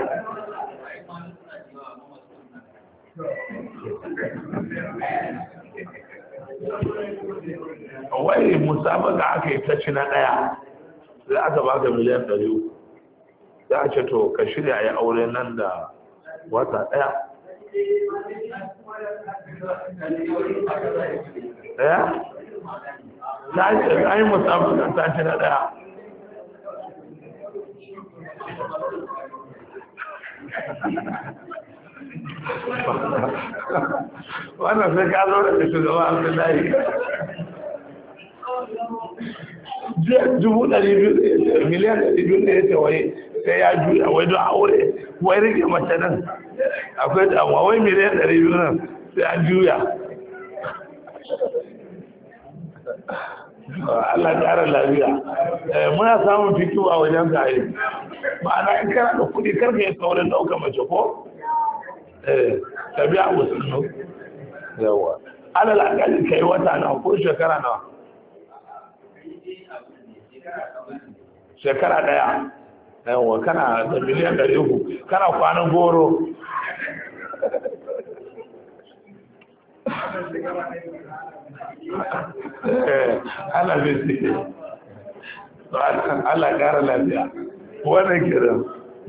wai musabaka aka yi ta ci na ɗaya sai aka baka miliyan 300 za a ce to ka shirya ya aure nan da wata ɗaya ta yi musabaka ta ci na ɗaya wannan sai ka zo da shugaba Abdullahi miliyan 200 ne ya ce wai sai ya juya wai don aure wai rike mace nan akwai damuwa wai miliyan 200 nan sai an juya Allah ƙara lafiya muna samun fikiwa wajen kayi ma'ana in kana da kudi karka yi saurin ɗaukar mace ko ka biya musulmi yawa alal akali ka yi wata nawa ko shekara nawa shekara ɗaya yawa kana da miliyan 300 kana kwanan goro ana bisi Allah ƙara lafiya wannan kiran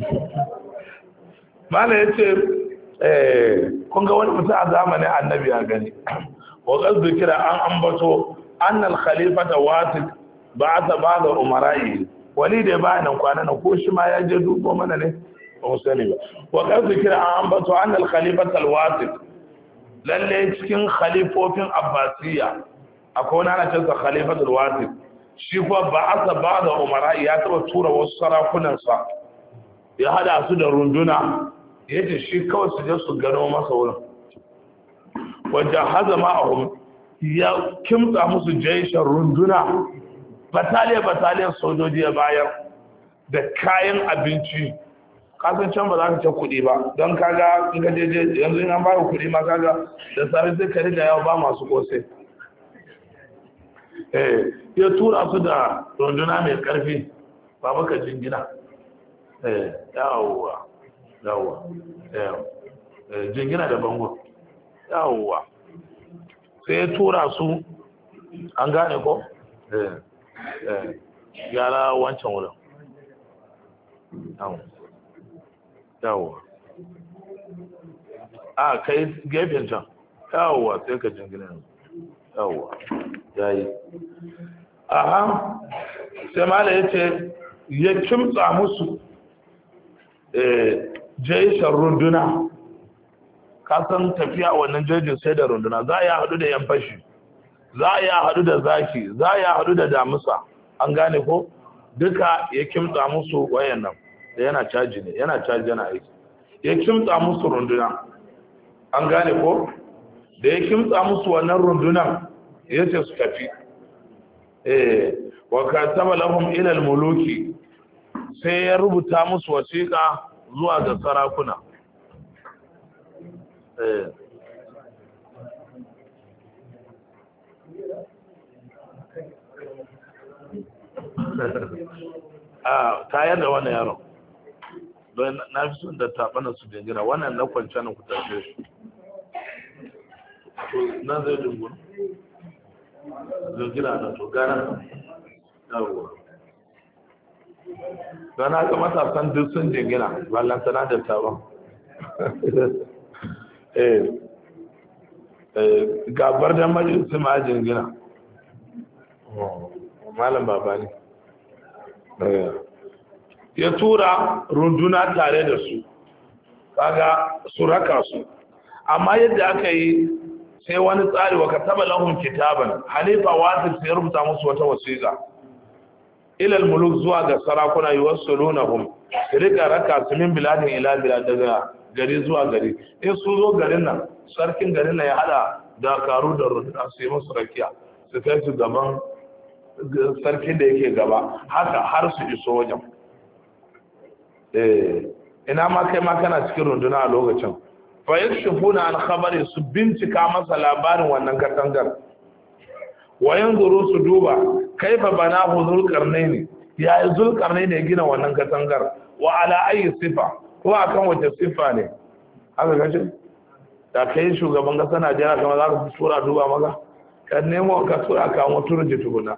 mana ya ce kun ga wani mutum a zamanin annabi ya gani wakar zikira an ambato annal khalifata wasit ba ta ba da umara'i wani da ya ba nan kwana na ko shi ma ya je dubo mana ne ba mu sani ba wakar zikira an ambato annal khalifata wasit lalle cikin khalifofin abbasiyya akwai wani ana cinsa khalifatul wasit shi kuwa ba asa ba da umara'i ya taba tura wasu sarakunansa ya hada su da runduna ya ce shi kawai su je su gano masa wurin wajen hazama a ya kimtsa musu jaishen runduna bataliya sojoji ya bayar da kayan abinci kasan can ba za ka ce kuɗi ba don kaga in ka je yanzu in an baka kuɗi ma kaga da safe sai ka riga yawa ba masu kosai ya tura su da runduna mai karfi ba maka jingina yawwa jingina da bango yawwa sai ya tura su an gane ko yara wancan wurin yawwa a kai gefen can yawwa sai ka jingina yawwa yayi aha sai mala yace ya kimtsa musu jaishan runduna kasan tafiya wannan jejin sai da runduna za a yi haɗu da yan fashi za a yi haɗu da zaki za a yi haɗu da damusa an gane ko duka ya kimtsa musu wayan nan da yana caji ne yana caji yana aiki ya kimtsa musu runduna an gane ko da ya kimtsa musu wannan rundunan ya ce su tafi wa kataba lahum ila al-muluki sai ya rubuta musu wasiƙa zuwa ga sarakuna a tayar da wannan yaron don na fi son da taɓana su dingira wannan na kwanci na ku tashe shi nan zai dungun dingira na to gana yawon don haka matasan duk sun jingina ballantana da taron gabar da majalisi ma jingina malam baba ne ya tura runduna tare da su kaga su raka su amma yadda aka yi sai wani tsari wa kataba lahum kitaban halifa wasil sai rubuta musu wata wasiqa ila al-muluk zuwa ga sarakuna yuwassilunhum rika raka su min biladin ila bilad daga gari zuwa gari in su zo garin nan sarkin garin nan ya hada da karu da runduna su yi musu rakiya su kai su gaban sarkin da yake gaba haka har su iso wajen ina ma kai ma kana cikin runduna a lokacin fa yakshufuna an khabari su bincika masa labarin wannan katangar wa yanzuru su duba kaifa banahu zulqarnaini ya zulqarnaini ya gina wannan katangar wa ala ayi sifa ko akan wace sifa ne haka gashi da kai shugaban kasa Najeriya kamar za ka tura duba maka kan nemo ka tura ka mutunci tukuna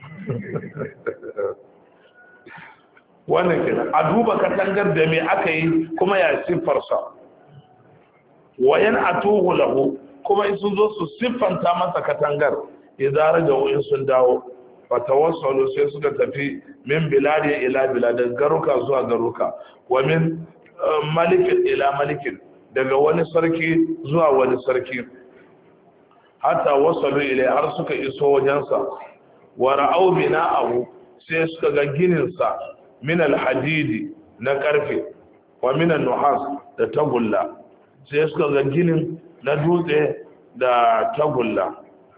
wannan kenan a duba katangar da me aka yi kuma ya siffarsa wayan atuhu lahu kuma in sun zo su siffanta masa katangar idan rajawo in sun dawo fa tawassalu sai suka tafi min biladi ila bilad garuka zuwa garuka wa min malikin ila malikin daga wani sarki zuwa wani sarki hatta wasalu ila har suka iso wajensa wa ra'aw bina'ahu sai suka ga ginin sa min al-hadidi na karfe wa min an-nuhas da tagulla sai suka ga ginin na dutse da tagulla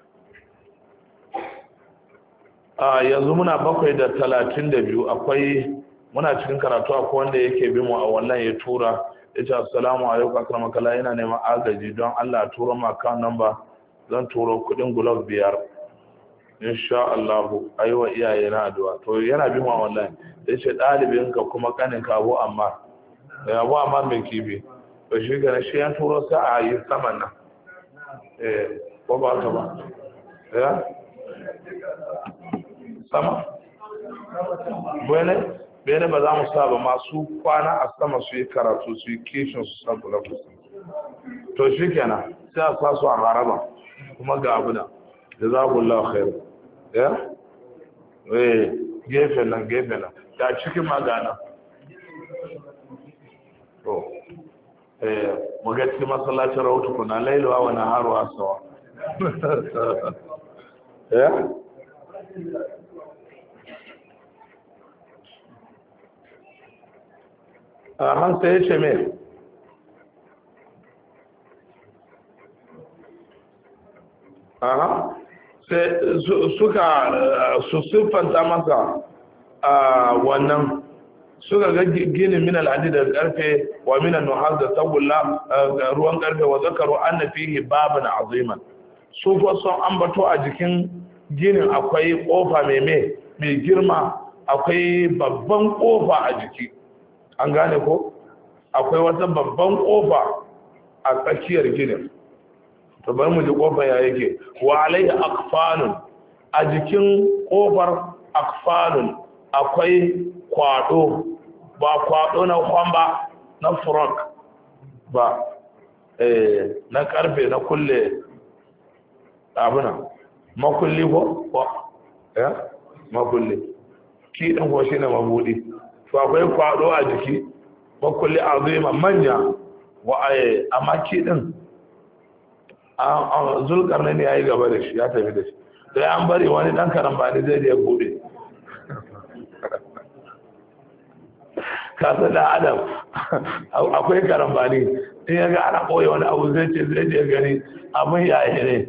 yanzu muna 7:32 akwai muna cikin karatu akwai wanda yake bi mu a wannan ya tura yace assalamu alaikum akramakallah ina neman agaji don Allah tura ma kan number zan turo kudin glove 5 insha Allah aiwa iyaye na addu'a to yana bi mu a wannan yace dalibin ka kuma kanin ka Abu Ammar Abu Ammar mai kibi to shi ga shi ya turo sa a yi saman nan ko ba ka ba sama bene ba za mu saba masu kwana a sama su yi karatu su yi kishin su sabu lafi to shi kenan sai a sa su a haraba kuma ga abu da za ku lawa khairu ya? gefe nan da cikin magana to magatti masallacin rahoto kuna lailuwa wani haruwa sawa ya? hansa ya ce mai sai su siffanta masa wannan suka ga gini min al'adi da karfe wa min nuhas da tagulla ruwan karfe wa zakaru anna fihi baban aziman su ko son ambato a jikin ginin akwai kofa mai girma akwai babban kofa a jiki an gane ko akwai wata babban kofa a tsakiyar ginin to bari mu ji kofar ya yake wa alaihi akfanun a jikin kofar akfanun akwai kwado ba kwado na kwamba na frog ba na karfe na kulle abuna makulli ko makulli ki dan ko shi ne mabudi to akwai kwado a jiki makulli azima manya wa amma ki din a zulkarnain ne yayi gaba da shi ya tafi da shi sai an bari wani dan karambani zai je bude kasa da adam akwai karambani in ya ga ana koya wani abu zai ce zai je gani abin yayi ne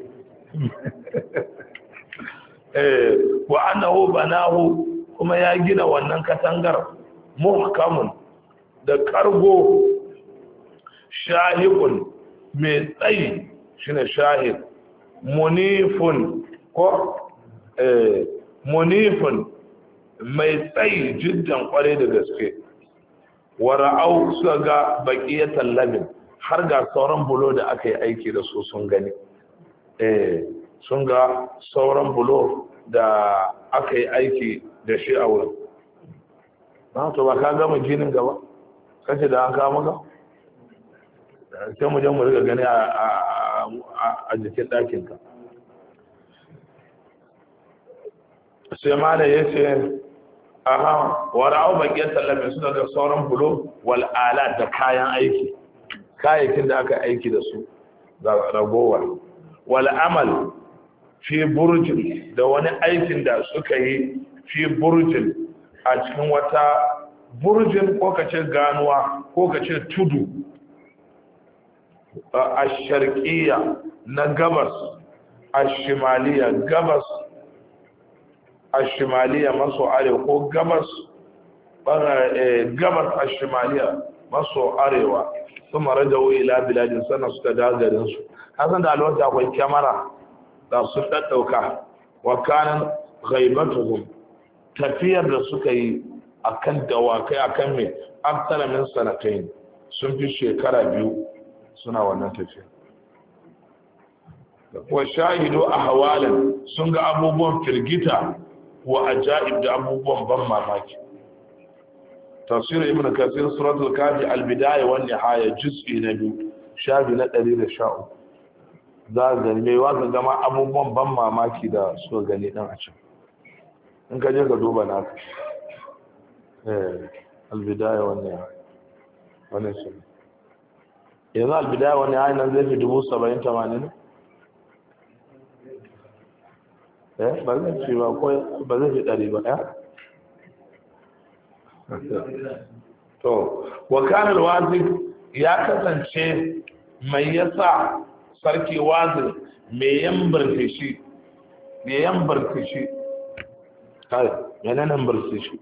wa annahu banahu kuma ya gina wannan katangar muhkamun da kargo shahibun mai tsayi shine shahid munifun ko munifun mai tsayi jiddan kware da gaske wa ra'au suka ga baqiyatan labin har ga sauran bulo da aka yi aiki da su sun gani sun ga sauran bulo da aka yi aiki da shi a wurin na to ba ka gama ginin gaba kace da an kawo maka sai mu je mu riga gani a jikin ɗakinka. Sai mana ya ce aha wara'u bakiyar sallame suna da sauran bulo wal ala da kayan aiki kayayyakin da aka aiki da su da ragowa wal amal fi burjin da wani aikin da suka yi fi burjin a cikin wata burjin ko kace ganuwa ko kace tudu a sharqiyya na gabas a shimaliya gabas a shimaliya maso arewa ko gabas a shimaliya maso arewa sun mara da ila biladin sannan suka dagarinsu hasan da alwata akwai kyamara da su ɗaɗɗauka wakanin ghaibatuhum tafiyar da suka yi akan dawakai akan mai aksara min sanatain sun fi shekara 2 suna wannan tafiya wa shahidu ahwalan sun ga abubuwan firgita wa ajaib da abubuwan ban mamaki tafsir ibn kathir suratul kafi al-bidaya wan nihaya juz'i na 2 shafi na 113 za ga mai waka gama abubuwan ban mamaki da so gani dan a can in ka je ka duba naka al-bidaya wan nihaya wannan shi yanzu al-bidaya wan nihaya nan zai fi 70-80 ba zai fi ba ko ba zai fi 100 ba to wakanar wazi ya kasance mai yasa sarki wazi mai yambarta shi kai yana nan barci shi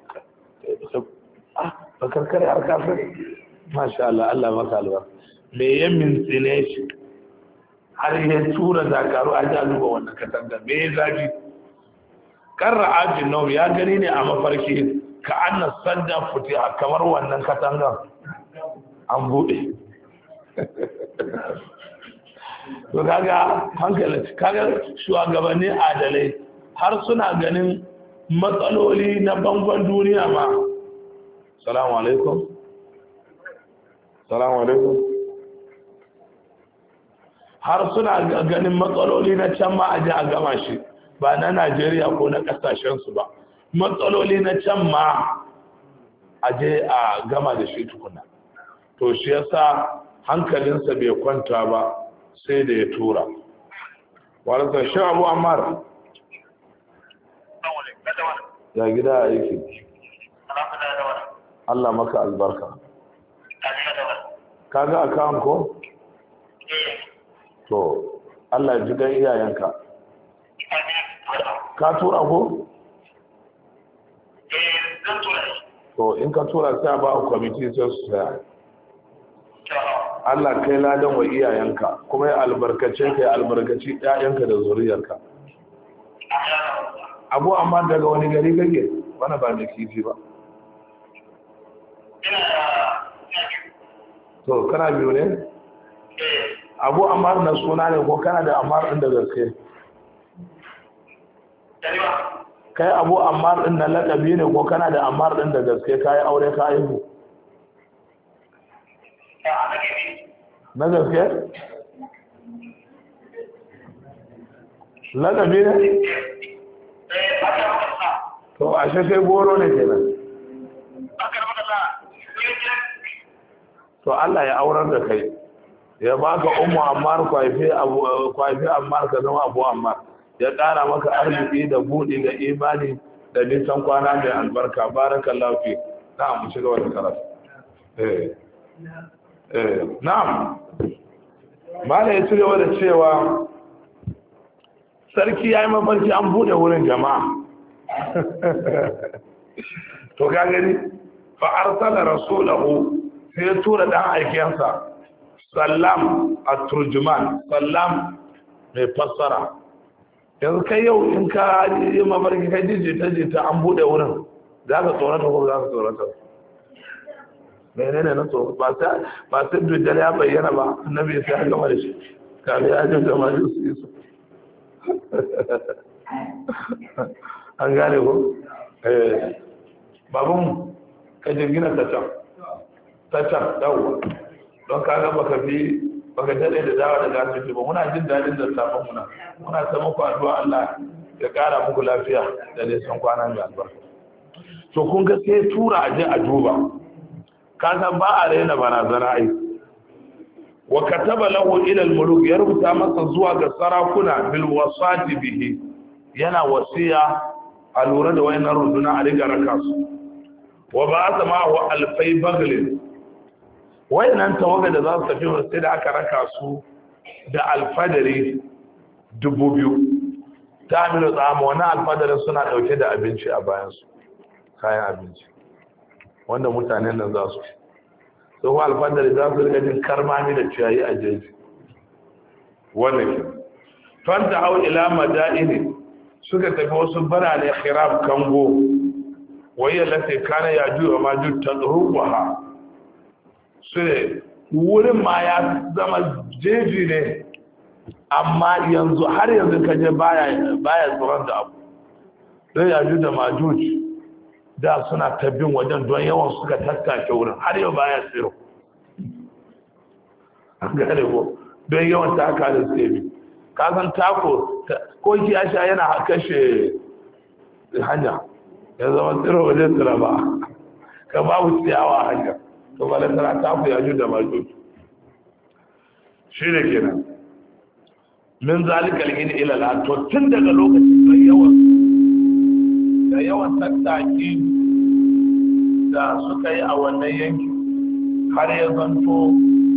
ba karkare har kafin masha Allah maka alwa mai yamin tsine shi har ya tura zakaru a jaluba wannan katanga mai zafi karra ajin nau ya gani ne a mafarki ka anna sadda futiha kamar wannan katangan an bude to kaga hankali kaga shugabanni adalai har suna ganin matsaloli na bangon duniya ma salamu alaikum har suna ganin matsaloli na can ma a ji a gama shi ba na Najeriya ko na kasashensu ba matsaloli na can ma a je a gama da shi tukuna to shi yasa hankalinsa bai kwanta ba sai da ya tura wadda shi Abu Ammar ya gida aiki Allah maka albarka kaga akawun ko? to Allah ji dan iyayenka ka tura ko? to in ka tura sai ba a kwamiti sai su saya Allah kai ladan wa iyayenka kuma ya albarkace ka ya albarkaci ƴaƴanka da zuriyarka Abu amma daga wani gari kake wani ba da kifi ba to kana biyu ne Abu Ammar na suna ne ko kana da Ammar din da gaske kai Abu Ammar din na lakabi ne ko kana da Ammar din da gaske kai aure ka haihu na gaske lakabi ne to ashe sai goro ne kenan to Allah ya aurar da kai ya baka ummu Ammar kwaifi Ammar ka zama Abu Ammar ya ƙara maka arziki da buɗi da imani da nisan kwana mai albarka barakallahu fi na'am mu shiga wannan karatu na'am mala ya cigaba da cewa sarki ya yi mafarki an buɗe wurin jama'a to ka gani fa arsala rasulahu sai ya tura dan aikensa sallam at-turjuman sallam mai fassara yanzu kai yau in ka yi mafarki kai jita an bude wurin za ka tsorata ko za ka tsorata menene na tsoro ba sai dujjal ya bayyana ba annabi sai ya gama da shi kafin ya ji jama'a su yi su an gane ko babun ka jirgina ta can dawo don kaga baka daɗe da dawa daga asibiti ba muna jin daɗin da sabon muna ta muku addu'a Allah ya ƙara muku lafiya da nisan kwana mai albarka to kun ga sai tura a je a duba ka san ba a raina barazana ai wa kataba lahu ila al-muluk ya rubuta masa zuwa ga sarakuna bil wasati bihi yana wasiya a lura da wayannan runduna a riga raka su wa ba'atha ma'ahu alfai baglin wayannan tawaga da za su tafi sai da aka raka su da alfadari 2000 ta amilu tsama wani alfadarin suna dauke da abinci a bayansu kayan abinci wanda mutanen nan za su ci sai alfadari za su rika jin karmami da ciyayi a jeji wannan ke fanta hau ila madaini suka tafi wasu birane khirab kango wayya lati kana ya juya ma jut tadruha sai wurin ma ya zama jeji ne amma yanzu har yanzu kaje baya tsoron da abu dan ya juda majuj da suna tabbin wajen don yawan suka tattake wurin har yau baya tsiro an gane ko don yawan taka da tsebi ka san tako ko kiyasha yana kashe hanya ya zama tsiro ba zai tsira ba ka babu tsiyawa a hanya to ba lantana tako ya ju da majuj shi ne kenan min zalikal in ila la to tun daga lokacin da yawan tattaki da suka yi a wannan yanki har ya zanto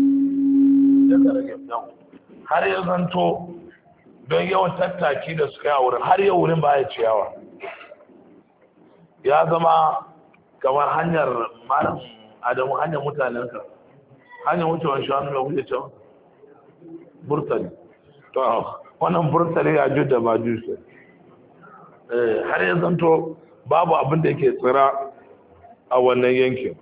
har ya zanto don yawan tattaki da suka yi a wurin har yau wurin ba ya ciyawa ya zama kamar hanyar malam adamu hanyar mutanenka hanyar wucewar shanu mai wuce can burtali to wannan burtali ya ju da majusa har ya zanto babu abin da yake tsira a wannan yankin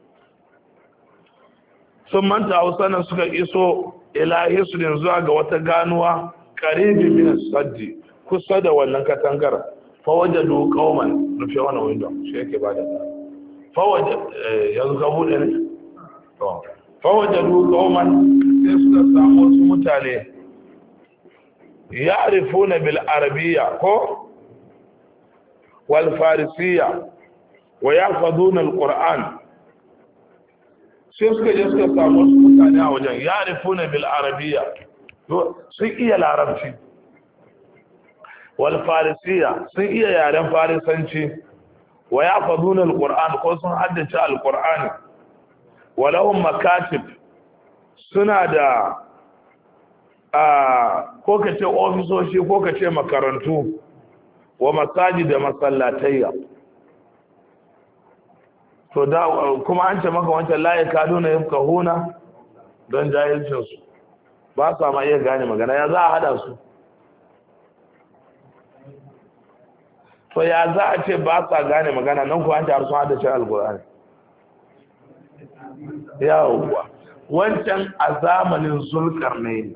sun manta hausanan suka iso ilahi su ne zuwa ga wata ganuwa karibi min saddi kusa da wannan katangar fawajadu qauman rufe wannan window shi yake bada yanzu ka bude ne to fawajadu qauman sai suka samu wasu mutane ya'rifuna bil arabiyya ko wal farisiyya wa yahfazuna al qur'an sai suka je suka samu wasu mutane a wajen ya'rifuna bil arabiyya sun iya larabci wal farisiyya sun iya yaren farisanci wa yahfazuna al qur'an ko sun haddace al qur'ani wa lahum makatib suna da ko kace ofisoshi ko kace makarantu wa masajid da masallatayya to da kuma an ce maka wancan la yakaduna yafqahuna don jahilcin su ba sa ma iya gane magana ya za a hada su to ya za a ce ba sa gane magana nan ko an ce har sun hada shi alqur'ani yawwa wancan a zamanin zulkarnain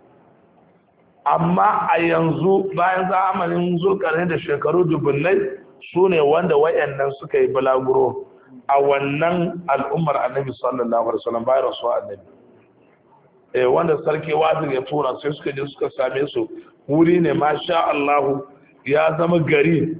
amma a yanzu bayan zamanin zulkarnain da shekaru dubunnai su ne wanda wayannan suka yi balaguro a wannan al'ummar annabi sallallahu alaihi wasallam bayan rasuwa annabi wanda sarki wazir ya tura sai suka je suka same su wuri ne masha Allah ya zama gari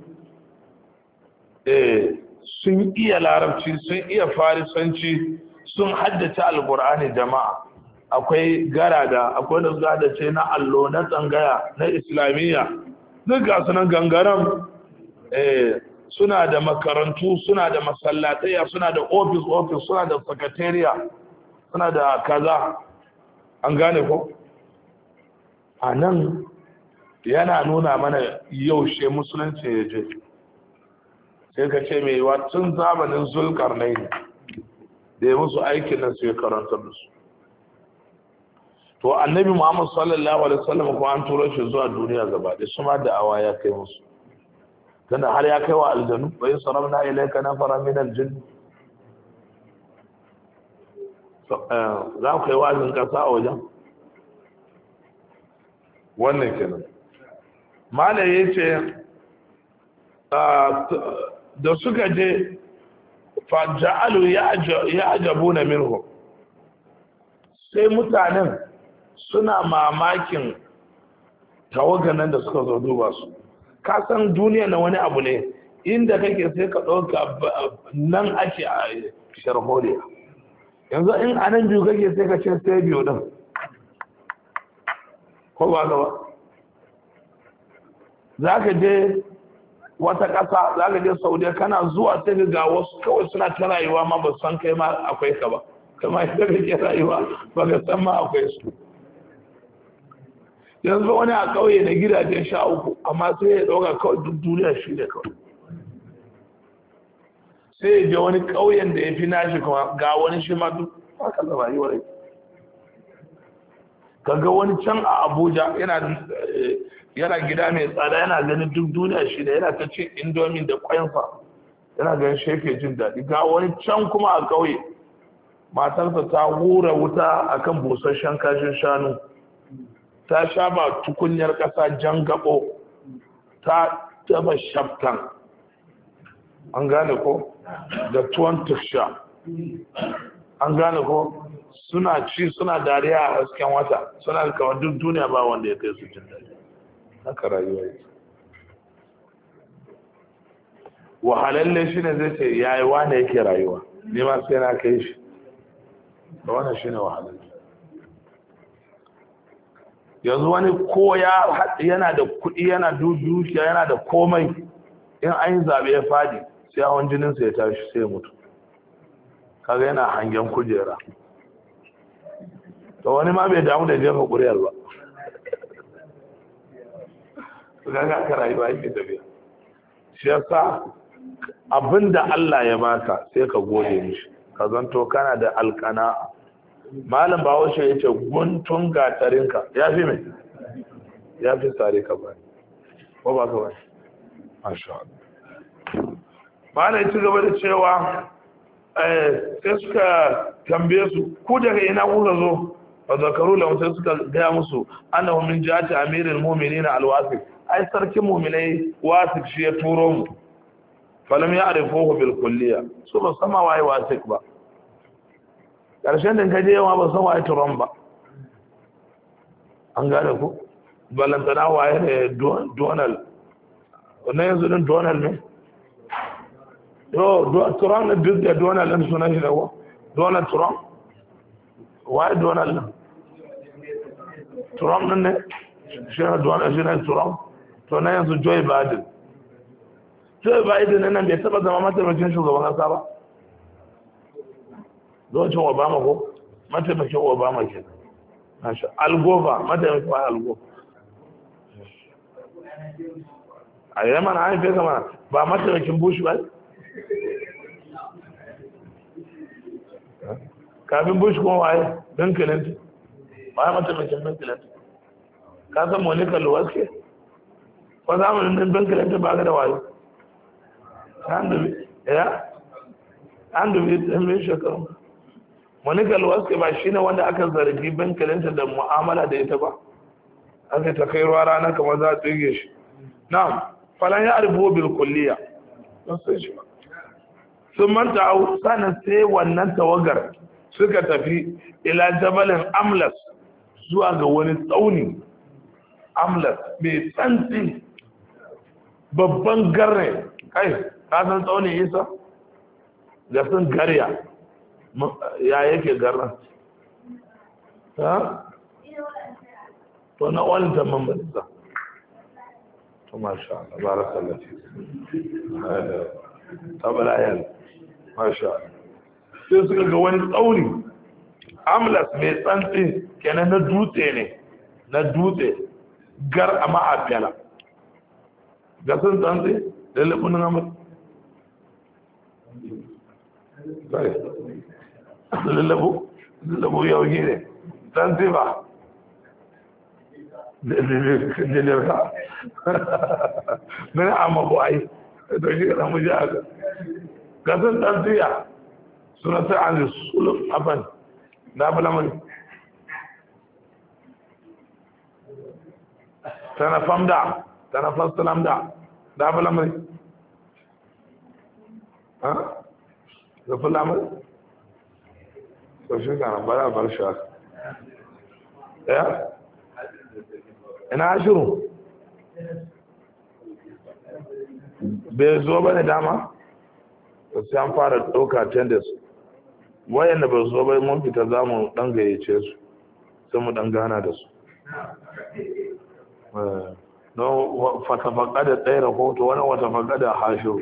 sun iya larabci sun iya farisanci sun haddace alqur'ani jama'a akwai garada akwai da suka haddace na allo na tsangaya na islamiyya duk ga sunan gangaram suna da makarantu suna da masallataya suna da office suna da secretariat suna da kaza an gane ko a nan yana nuna mana yaushe musulunci ya je sai ka ce mai yiwa tun zamanin zulkarnai da ya musu aikin nan sai karantar da su to annabi muhammad sallallahu alaihi wasallam kuma an turo shi zuwa duniya gaba ɗaya su ma da awa ya kai musu tunda har ya kai wa aljanu bai sarabna ilayka nafara min aljinn za ku kai wazin kasa a wajen wannan kenan malai yace da suka je fa ja'alu ya'jabuna minhu sai mutanen suna mamakin tawaganan da suka zo duba su. Ka san duniya na wani abu ne, inda kake sai ka ɗauka nan ake a sharholiya. Yanzu in anan biyu kake sai ka ce sai biyu ɗin, ko ba gaba za ka je wata ƙasa, za ka je saudiya, kana zuwa sai ga wasu kawai suna ta rayuwa ma ba san kai ma akwai ka ba, kama ita kake rayuwa ba ka san ma akwai su. Yanzu wani a ƙauye na gidajen 13 amma sai ya ɗauka kawai duk duniya shi ne kawai. Sai ya je wani ƙauyen da ya fi nashi kuma ga wani shi ma duk haka da rayuwar yake. Kaga wani can a Abuja yana gida mai tsada, yana ganin duk duniya shi ne, yana ta cin indomin da kwansa, yana ganin shefe jin daɗi. Ga wani can kuma a ƙauye matarsa ta hura wuta akan busasshen kashin shanu, ta sha ba tukunyar ƙasa jan gaɓo, ta taba shaftan, an gane ko, da tuwon tufsha, an gane ko, suna ci suna dariya a hasken wata, suna kawai duk duniya ba wanda ya kai su jin daɗi. Haka rayuwa yi. Wahalalle shi ne zai ce yayi wane yake rayuwa, ni ma sai na kai shi, da wannan shi ne wahalalle. Yanzu wani ko yana da kuɗi, yana dukiya, yana da komai, in an yi zaɓe ya fadi sai hawan jininsa ya tashi sai ya mutu, kaga yana hangen kujera. To wani ma bai damu da jefa ƙuri'ar ba, kaga ka rayuwa yake tafiya. Shi yasa abinda Allah ya baka sai ka gode mishi, ka zanto kana da alƙana. Malam Bahaushe ya ce guntun gatarinka ya fi mai, ya fi tsare ka ba, ko ba ka ba? Masha Allah. Malam ya ci gaba da cewa sai suka tambaye su, ku daga ina kuka zo? Ba zakaru lahu, sai suka gaya musu annahu min jihati amiril mu'minin al-wasif, ai sarkin mu'minai wasif shi ya turo mu. Falam ya'rifuhu bil kulliya, su ba sama waye wasif ba. Ƙarshen da kaje yawa ba san waye turon ba, an gane ku, balantana waye ne Donald, wannan yanzu din Donald ne, turon na duk da Donald ɗin sunan shi da wa Donald Trump, waye Donald ɗin Trump ɗin ne shi ne Donald, shi ne Trump. To na yanzu Joe Biden nan bai taɓa zama mataimakin shugaban ƙasa ba, lokacin Obama ko mataimakin Obama ke Algova, mataimakin Algova a yaman an haife kama ba mataimakin Bush ba, kafin Bush kuma waye Bill Clinton, waye mataimakin Bill Clinton? Ka san Monica Lewinsky ko zamanin din Bill Clinton ba ga da waye an dubi ɗan shekaru. Monica Lewinsky ba shi ne wanda aka zargi Bill Clinton da mu'amala da ita ba, aka ta kai ruwa rana kamar za a tsige shi. Na'am, falan ya arbo bil kulliya, don sai shi ba. Sun manta a sanin sai wannan tawagar suka tafi ila jabalin Amlas, zuwa ga wani tsauni Amlas mai tsantsi, babban garne. Kai, ka san tsauni Isa? Da sun garya. Ya yake garna? Ha? To na wani tamman balisa. To masha Allah, barakallah. Tabala yan. Masha Allah. Sai suka ga wani tsauni Amlas mai tsantsi, kenan na dutse ne, na dutse gar a ma'afiyala. Ga sun tsantsi da labunin Amlas. Sai. Lallabu yau gine dan ziba lilirka gani amma bu ai da shi ga mu ji haka gasan dan ziya suna ta an suluf aban da balamari tana famda tana fasalam da balamari ha da fulamar to shi kana bara bar shi haka ya ina ashiru bai zo ba ne dama sai an fara ɗauka tendes wayanda ba zo bai mun fita za mu ɗan gayyace su sai mu ɗan gana da su don fatafaka da ɗaya rahoto wani watafaka da hashiru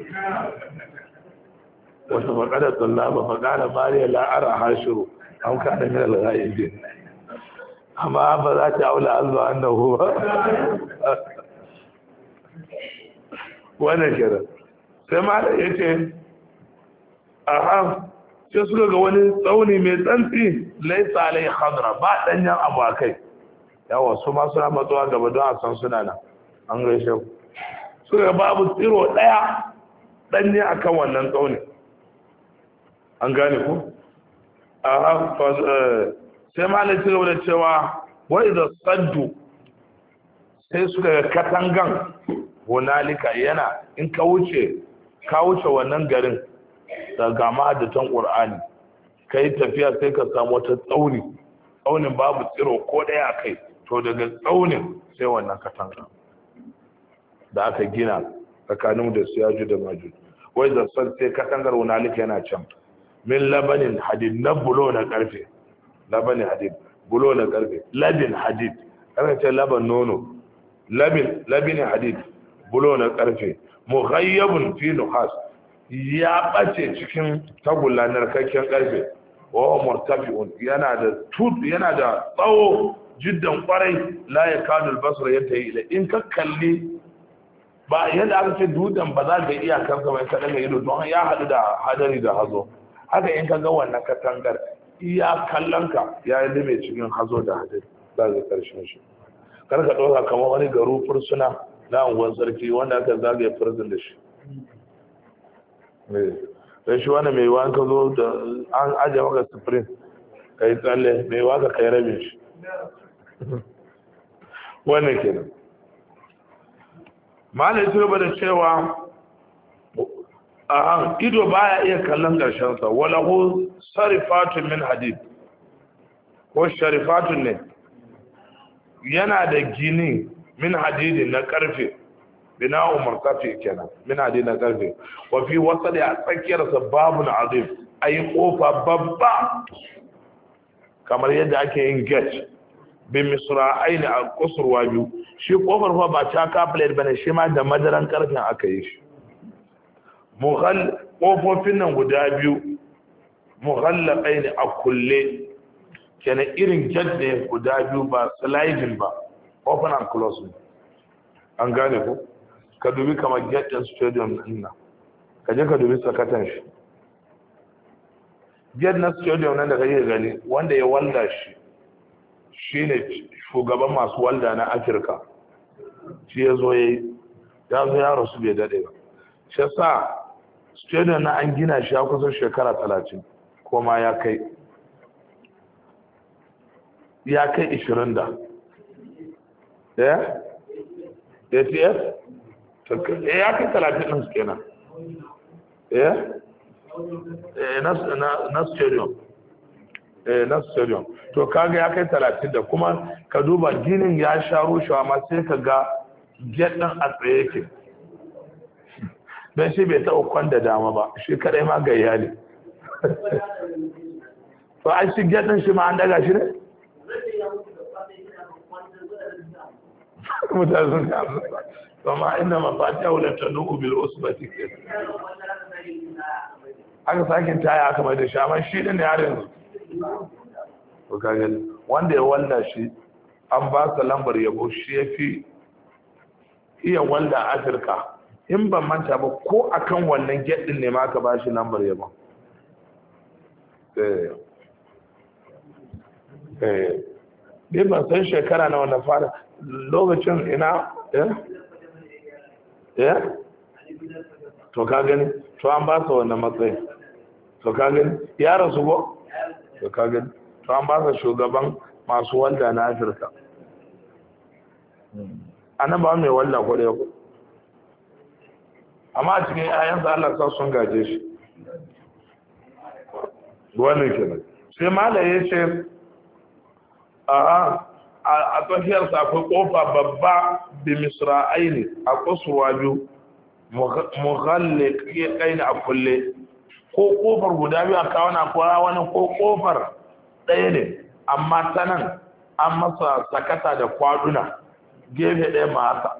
watafaka da tsallaba faka da mariya la'ara hashiru an kada min al-ghaibin amma ba za ta aula Allah annahu ba wannan kira sai ma da yace aha sai suka ga wani tsauni mai tsantsi laisa alai khadra ba danyen abakai yawa su ma suna matsuwa gaba don a san suna nan an gaishe ku suka babu tsiro daya danye akan wannan tsauni an gane ku aha sai ma da cigaba da cewa wai da saddu sai suka ga katangan hunalika yana in ka wuce wannan garin daga mahadatan ƙur'ani ka yi tafiya sai ka samu wata tsaunin babu tsiro ko ɗaya a kai to daga tsaunin sai wannan katanga da aka gina tsakanin da su yaju da maju wai da son sai katangar hunalika yana can min labanin hadid na bulo na karfe labanin hadid bulo na karfe labin hadid ana ce laban nono labin hadid bulo na karfe mughayyabun fi nuhas ya bace cikin tagulla narkakken karfe wa murtafi'un yana da tsawo jiddan kwarai la yakadu al-basra yantahi ila in ka kalli ba yadda aka ce dudan ba za ka iya kansa mai kadan ga ido don ya hadu da hadari da hazo haka in ka ga wannan katangar iya kallonka ya yi lime cikin hazo da hadari za ka karshen shi kar ka ɗauka kamar wani garu fursuna na unguwar sarki wanda aka zagaye furzin da shi sai shi wani mai wanka zo da an ajiye maka sufurin ka yi tsalle mai waka ka yi rabin shi wannan kenan malai su gaba da cewa a ido baya iya kallon ƙarshensa wala ko sarifatun min hadid ko sharifatun ne yana da gini min hadidi na karfe bina umar kafi kenan min hadidi na karfe wa fi wasali a tsakiyarsa babun azim ayi kofa babba kamar yadda ake yin gate bi misra'aini a kusurwa biyu shi kofar fa ba ta kafilet bane shi ma da madaran karfen aka yi shi kofofin nan guda biyu mughallaqaini a kulle kenan irin jadda guda biyu ba sliding ba open and close an gane ko ka dubi kamar gaddin stadium din nan ka je ka dubi sakatan shi gaddin stadium nan da kake gani wanda ya walda shi shine shugaban masu walda na Afirka shi ya zo ya rasu bai dade ba shi yasa stadium na an gina shi a kusan shekara 30 ko ma ya kai 20 da ATF ya kai 30 ɗin kenan na stadium na stadium to kaga ya kai 30 da kuma ka duba ginin ya sha rushewa ma sai ka ga jet ɗin a tsaye yake don shi bai taɓa kwanda dama ba shi kadai ma gayya ne to an shi jet ɗin shi ma an daga shi ne mutane sun kasu kuma inda mafatiya wulata nuku bil usbati ke aka sakin taya aka mai da shi amma shi din ya yanzu to kaga wanda ya walda shi an ba sa lambar yabo shi ya fi iya walda a Afirka in ban manta ba ko akan wannan get din ne ma aka ba shi lambar yabo ne ban san shekara na wannan fara lokacin ina to ka gani to an ba su wannan matsayi to ka gani ya rasu ba to ka gani to an ba su shugaban masu walda na Afirka anan ba mai walda ko da yau amma a cikin ayansa Allah sa sun gaje shi wannan kenan sai malai ya ce a tsakiyarsa akwai kofa babba bi misra'aini a kusurwa biyu mughalliqaini a kulle ko kofar guda biyu a kawo na kowa wani ko kofar ɗaya ne amma ta nan an masa sakata da kwaduna gefe ɗaya ma haka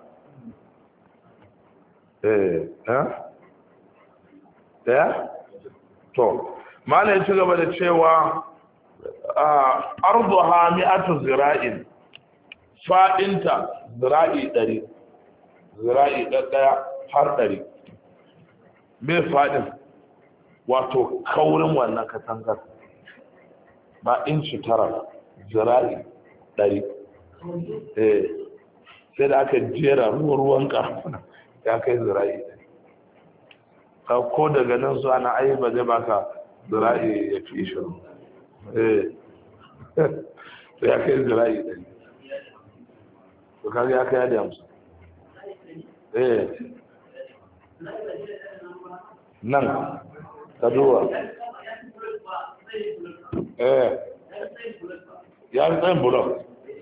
to malai ci gaba da cewa arduha mi'atu zira'in fadinta zira'i 100 zira'i ɗaya har 100 me fadin wato kaurin wannan katangar ba inci 9 zira'i 100 sai da aka jera ruwan karfuna ya kai zira'i 100 ko daga nan zuwa na ayi ba zai baka zira'i ya fi shi sai ya kai zira'i 100 to kaga ya kai yadda yamsu nan ka duba ya fi tsayin bulon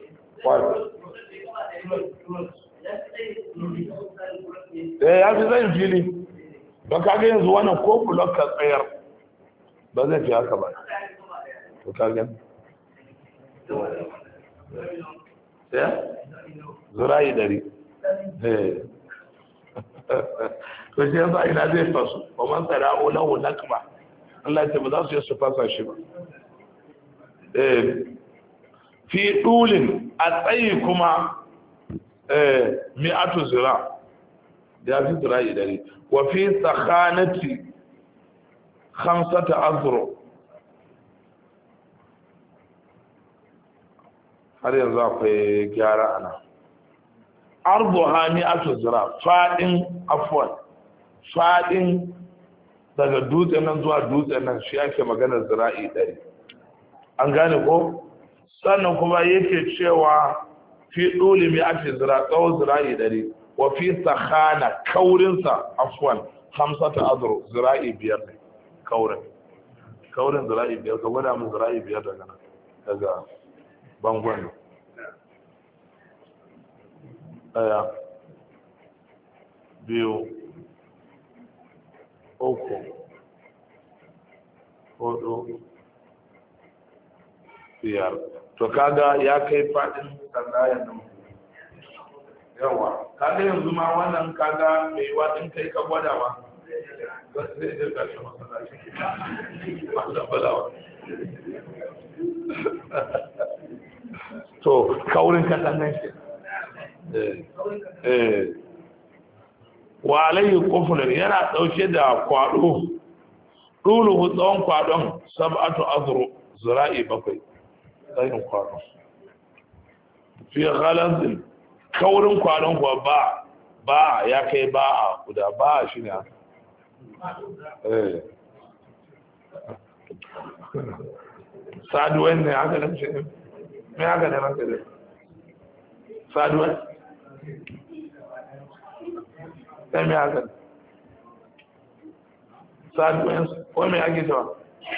ya fi tsayin fili don kaga yanzu wannan ko bulon ka tsayar ba zai fi haka ba to kaga zura'i 100 to shi yanzu ina zai fasu ba man tsara olahu nakba Allah ce ba za su yi su fasa shi ba fi dulin a tsayi kuma mi'atu zira ya fi zira'i 100 wa fi sakhanati 5 azro har yanzu akwai gyara ana ardu hami'atu zira fadin afwan fadin daga dutsen nan zuwa dutsen nan shi ake magana zira'i 100 an gane ko sannan kuma yake cewa fi duli mi'ati zira tsawo zira'i 100 wa fi sakhana kaurinsa afwan 5 azru zira'i 5 ne kaurin zira'i 5 ka gwada mun zira'i 5 daga nan daga bangon ɗaya biyu uku hudu biyar to kaga ya kai faɗin tsangayen nan yawa kaga yanzu ma wannan kaga mai yiwa in kai ka gwada ma zai jirga shi masalashi masu balawa to kaurin katangan shi wa alayhi quflun yana dauke da kwado dulu tsawon kwadon 7 azru zira'i 7 tsayin kwado fi ghalazin kaurin kwadon kuwa ba ya kai ba a guda ba shi ne saduwan ne haka nan shi me haka ne maka da saduwan sai me haka saduwan ko me ake cewa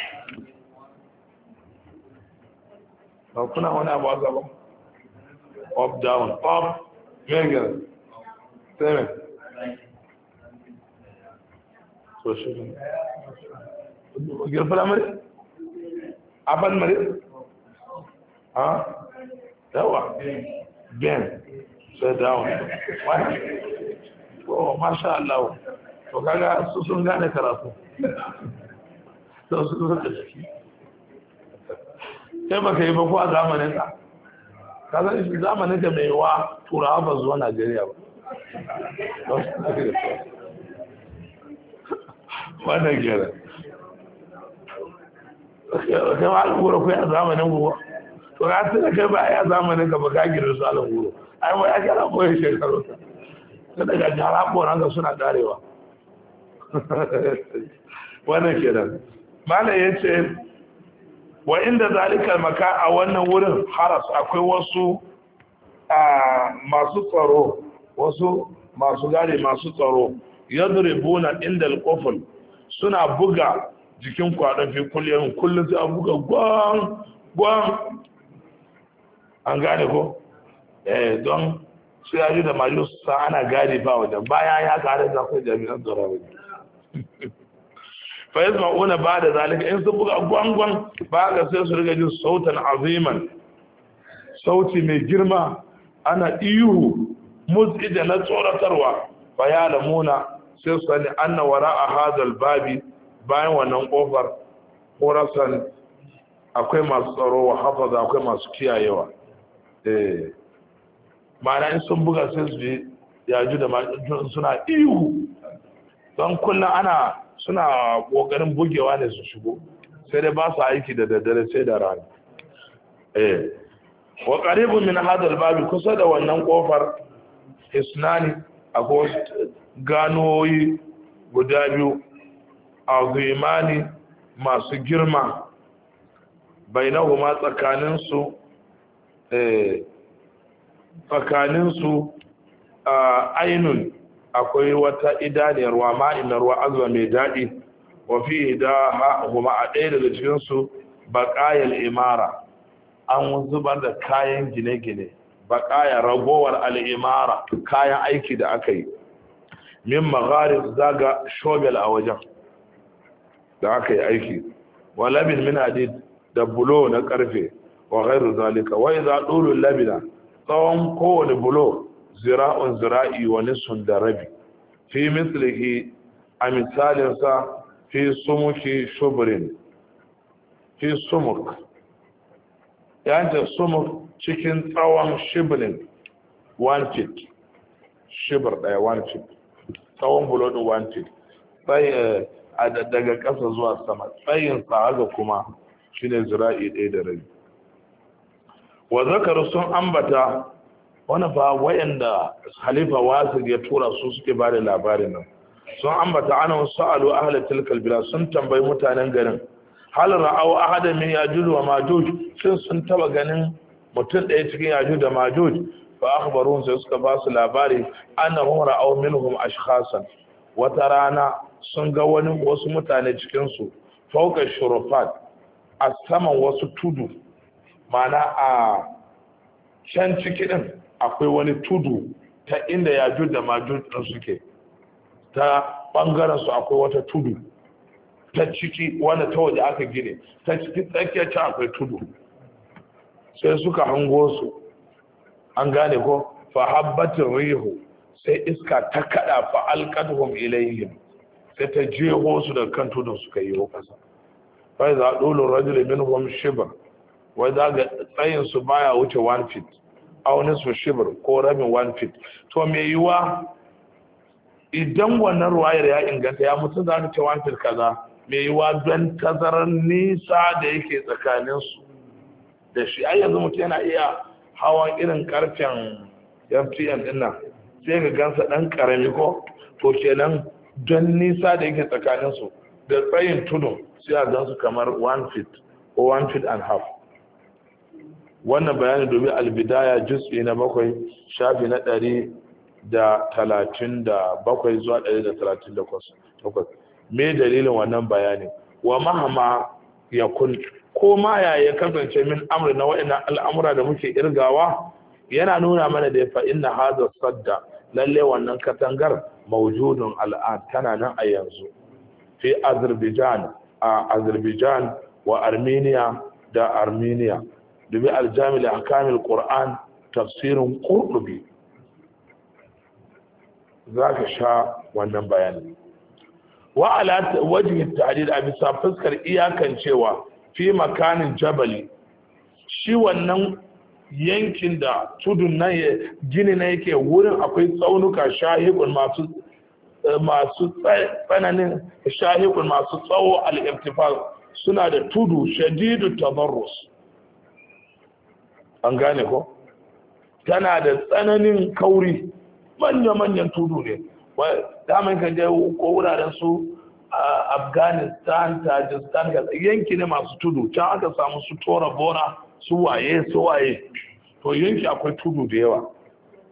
ba kuna wani abu a gaba up down up mega sai me so shi ne girfala mare abin mare ha yawa ben sai down wani oh masha Allah to kaga su sun gane karatu to su suka ciki sai baka yi ba ko a zamanin ka kaga shi zamanin da mai wa turawa ba zuwa Najeriya ba wannan gera kai ma al'ura kai a zamanin guwa to ka sai kai ba a zamanin ka ba ka gina su al'ura ai ma ya kira koyi shekaru ta daga jara koran ka suna karewa wannan kenan malai yace wa inda zalikal maka a wannan wurin haras akwai wasu masu tsaro wasu masu gari masu tsaro yadribuna inda al-qufl suna buga jikin kwaɗon fi kullum sai an buga gwan an gane ko don su yaji da malu sa ana gadi ba wajen bayan ya kare da akwai jami'an tsaro wajen fa yasma'una ba da zalika in sun buga gwangwan ba ga sai su riga jin sautan aziman sauti mai girma ana ihu muzida na tsoratarwa fa ya lamuna sai su sani anna wara'a hadal babi bayan wannan kofar horasan akwai masu tsaro wa hafaza akwai masu kiyayewa ma'ana in sun buga sai su je yaju da suna ihu don kullum suna kokarin bugewa ne su shigo sai dai ba su aiki da daddare sai da rana wa qaribun min hadha al kusa da wannan kofar isnani akwai ganoyi guda biyu azimani masu girma bainahuma tsakaninsu ainun akwai wata idaniyar ruwa ma'in ruwa azba mai daɗi wa fi da huma a ɗaya daga cikinsu baƙayar imara an zubar da kayan gine-gine baƙaya ragowar al'imara kayan aiki da aka yi min magharib zaga shobel a wajen da aka yi aiki wa labin min hadid da bulo na karfe wa ghairu zalika wa idza dulul labina tsawon kowane bulo zira'un zira'i wa nisfun da rabi fi mislihi a misalinsa fi sumuki shubrin fi sumuk yanta sumuk cikin tsawon shibrin 1 feet shibir daya 1 feet tsawon bulo din 1 feet sai daga ƙasa zuwa sama tsayin sa haka kuma shine zira'i 1 da rabi wa zakaru sun ambata wani ba wayanda halifa wasir ya tura su suke ba da labarin nan sun ambata ana sa'alu ahli tilkal bilad sun tambayi mutanen garin hal ra'aw ahada min yajuj wa majuj sun taba ganin mutum ɗaya cikin yajuj da majuj fa akhbaruhum sai suka ba su labari annahum ra'aw minhum ashkhasan wata rana sun ga wasu mutane cikin su fauka shurufat a saman wasu tudu mana a can ciki din akwai wani tudu ta inda yajuj da majuj din suke ta bangaren su akwai wata tudu ta ciki wanda ta waje aka gine ta ciki tsakiyar ta akwai tudu sai suka hango su an gane ko fa habbatin rihu sai iska ta kada fa alqadhum ilayhim sai ta jeho su da kan tudun suka yi kasa fa za dulu rajul minhum shibr wa za ga tsayin su baya wuce 1 feet aw nisfu shibr ko rabin 1 feet to me yiwa idan wannan ruwayar ya inganta ya mutu za ka ce 1 feet kaza me yiwa don tazarar nisa da yake tsakanin su da shi ai yanzu mutum yana iya hawan irin karfen MTN din nan sai ga gansa dan karami ko to kenan don nisa da yake tsakanin su da tsayin tudu sai a gansu kamar 1 feet ko 1 feet and half wannan bayani domin albidaya juz'i na 7 shafi na 137 zuwa 138 me dalilin wannan bayani wa mahama yakun ko ma ya kasance min amri na wa'annan al'amura da muke irgawa yana nuna mana da fa inna hadha sadda lalle wannan katangar mawjudun al'an tana nan a yanzu fi Azerbaijan wa Armenia da Armenia dubi aljami ahkamil Qur'an tafsirin Qurtubi zaka sha wannan bayani wa ala wajhi ta'did a bisa fuskar iyakan cewa fi makanin jabali shi wannan yankin da tudun nan gini na yake wurin akwai tsaunuka shahikun masu tsananin shahikun masu tsawo al-irtifal suna da tudu shadidu tadarrus an gane ko tana da tsananin kauri manya-manyan tudu ne daman kan je ko wuraren su Afghanistan, Tajikistan yanki ne masu tudu can aka samu su tora bora su waye to yanki akwai tudu da yawa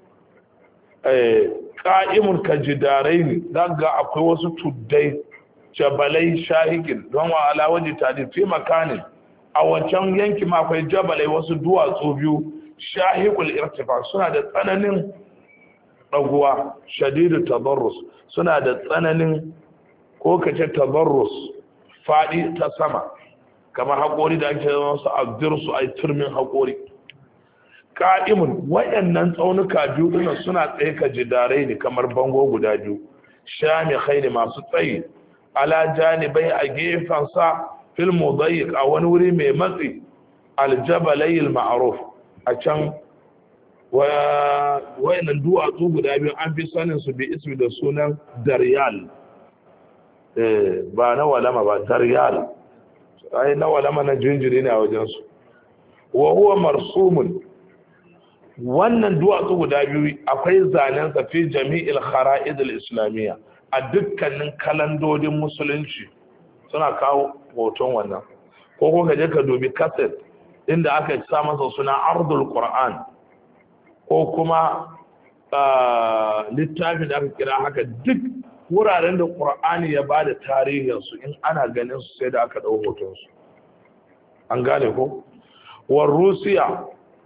ka'imun kajidarai ne daga akwai wasu tuddai jabalai shahikin don wa alawaji tadi fi makanin a wancan yanki ma akwai jabalai wasu duwatsu biyu shahikul irtifa suna da tsananin ɗaguwa shadidu tabarrus suna da tsananin ko kace tabarrus faɗi ta sama kamar haƙori da ake zama su abdirsu a turmin haƙori ka'imun wayannan tsaunuka biyu dinnan suna tsaye ka jidarai ne kamar bango guda biyu shami khairi masu tsayi ala janibai a gefensa fil mudayyiq a wani wuri mai matsi aljabalai ma'ruf a can wayannan duwatsu guda biyu an fi sanin su bi ismi da sunan daryal ba na walama ba daryal ai na walama na jinjiri ne a wajensu wa huwa marsumun wannan duwatsu guda biyu akwai zanen sa fi jami'il khara'id al-islamiyya a dukkanin kalandodin musulunci suna kawo hoton wannan ko ka je ka dubi cassette inda aka sa masa suna ardul qur'an ko kuma littafin da aka kira haka duk wuraren da qur'ani ya bada tarihinsu in ana ganin su sai da aka dau hoton su an gane ko war rusiya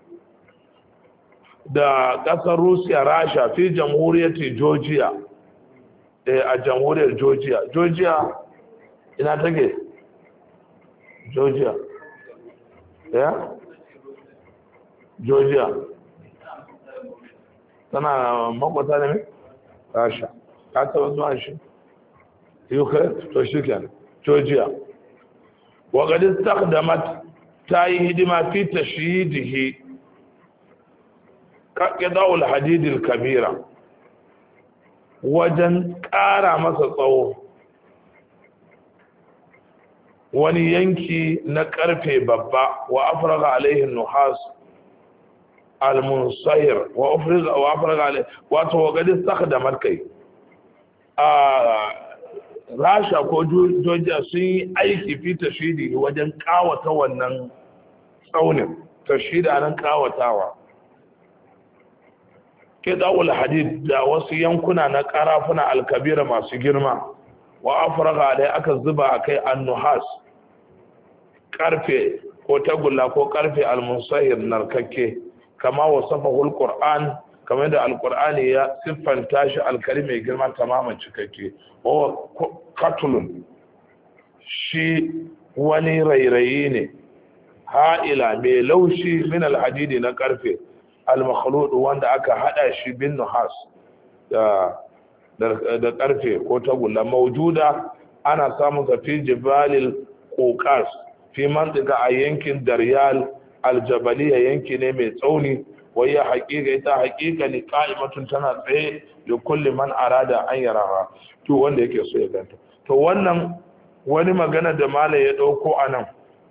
da kasar rusiya rasha fi jamhuriyar georgia a jamhuriyar georgia ina take georgia ya georgia tana makwata ne mai rasha ka taba zuwa shi ukraine to shi kenan georgia wa qad istaqdamat ta yi hidima fi tashyidihi ka qida'ul hadid kabira wajen ƙara masa tsawo wani yanki na ƙarfe babba wa afraga alaihi nuhas al-munsahir wa afraga alaihi wato wa gadi istakhdamar kai a rasha ko georgia sun yi aiki fi tashidi wajen kawata wannan tsaunin tashida nan kawatawa kidawul hadid da wasu yankuna na karafuna alkabira masu girma wa afraga alai aka zuba akai annuhas karfe ko tagulla ko karfe almunsahir narkakke kama wasafahu alquran kamar da alqur'ani ya siffanta shi alkarim mai girma tamaman cikakke wa qatlun shi wani rairayi ne ha'ila mai laushi min alhadidi na karfe al-makhlud wanda aka hada shi bin nuhas da karfe ko tagulla mawjuda ana samun sa fi jibalil quqas fi mantika a yankin daryal aljabaliya yanki ne mai tsauni wai ya haƙiƙa ita haƙiƙa ne qa'imatun tana tsaye da kulli man arada an yaraha to wanda yake so ya ganta to wannan wani magana da malai ya dauko anan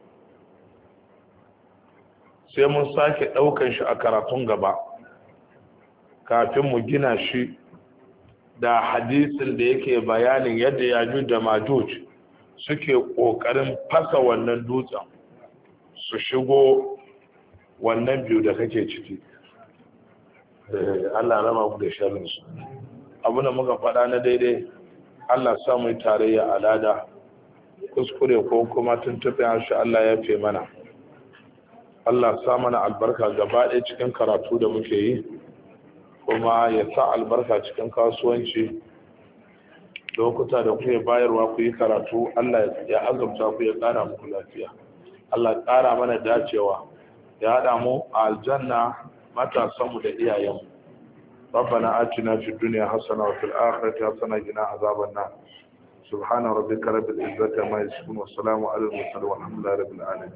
sai mun sake daukan shi a karatun gaba kafin mu gina shi da hadisin da yake bayanin yadda Yajuj da Majuj suke kokarin fasa wannan dutsen su shigo wannan biyu da kake ciki Allah rama ku da sharrin su abuna muka faɗa na daidai Allah sa mu tarayya alada kuskure ko kuma tuntuɓe harshe Allah ya fe mana Allah sa mana albarka gaba ɗaya cikin karatu da muke yi kuma ya sa albarka cikin kasuwanci lokuta da kuke bayarwa ku yi karatu Allah ya azabta ku ya ƙara muku lafiya Allah ƙara mana dacewa ya haɗa mu a aljanna matasanmu da iyayenmu ربنا آتنا في الدنيا حسنة وفي الآخرة حسنة وقنا عذاب النار سبحان ربك رب العزة عما يصفون والسلام على المرسلين والحمد لله رب العالمين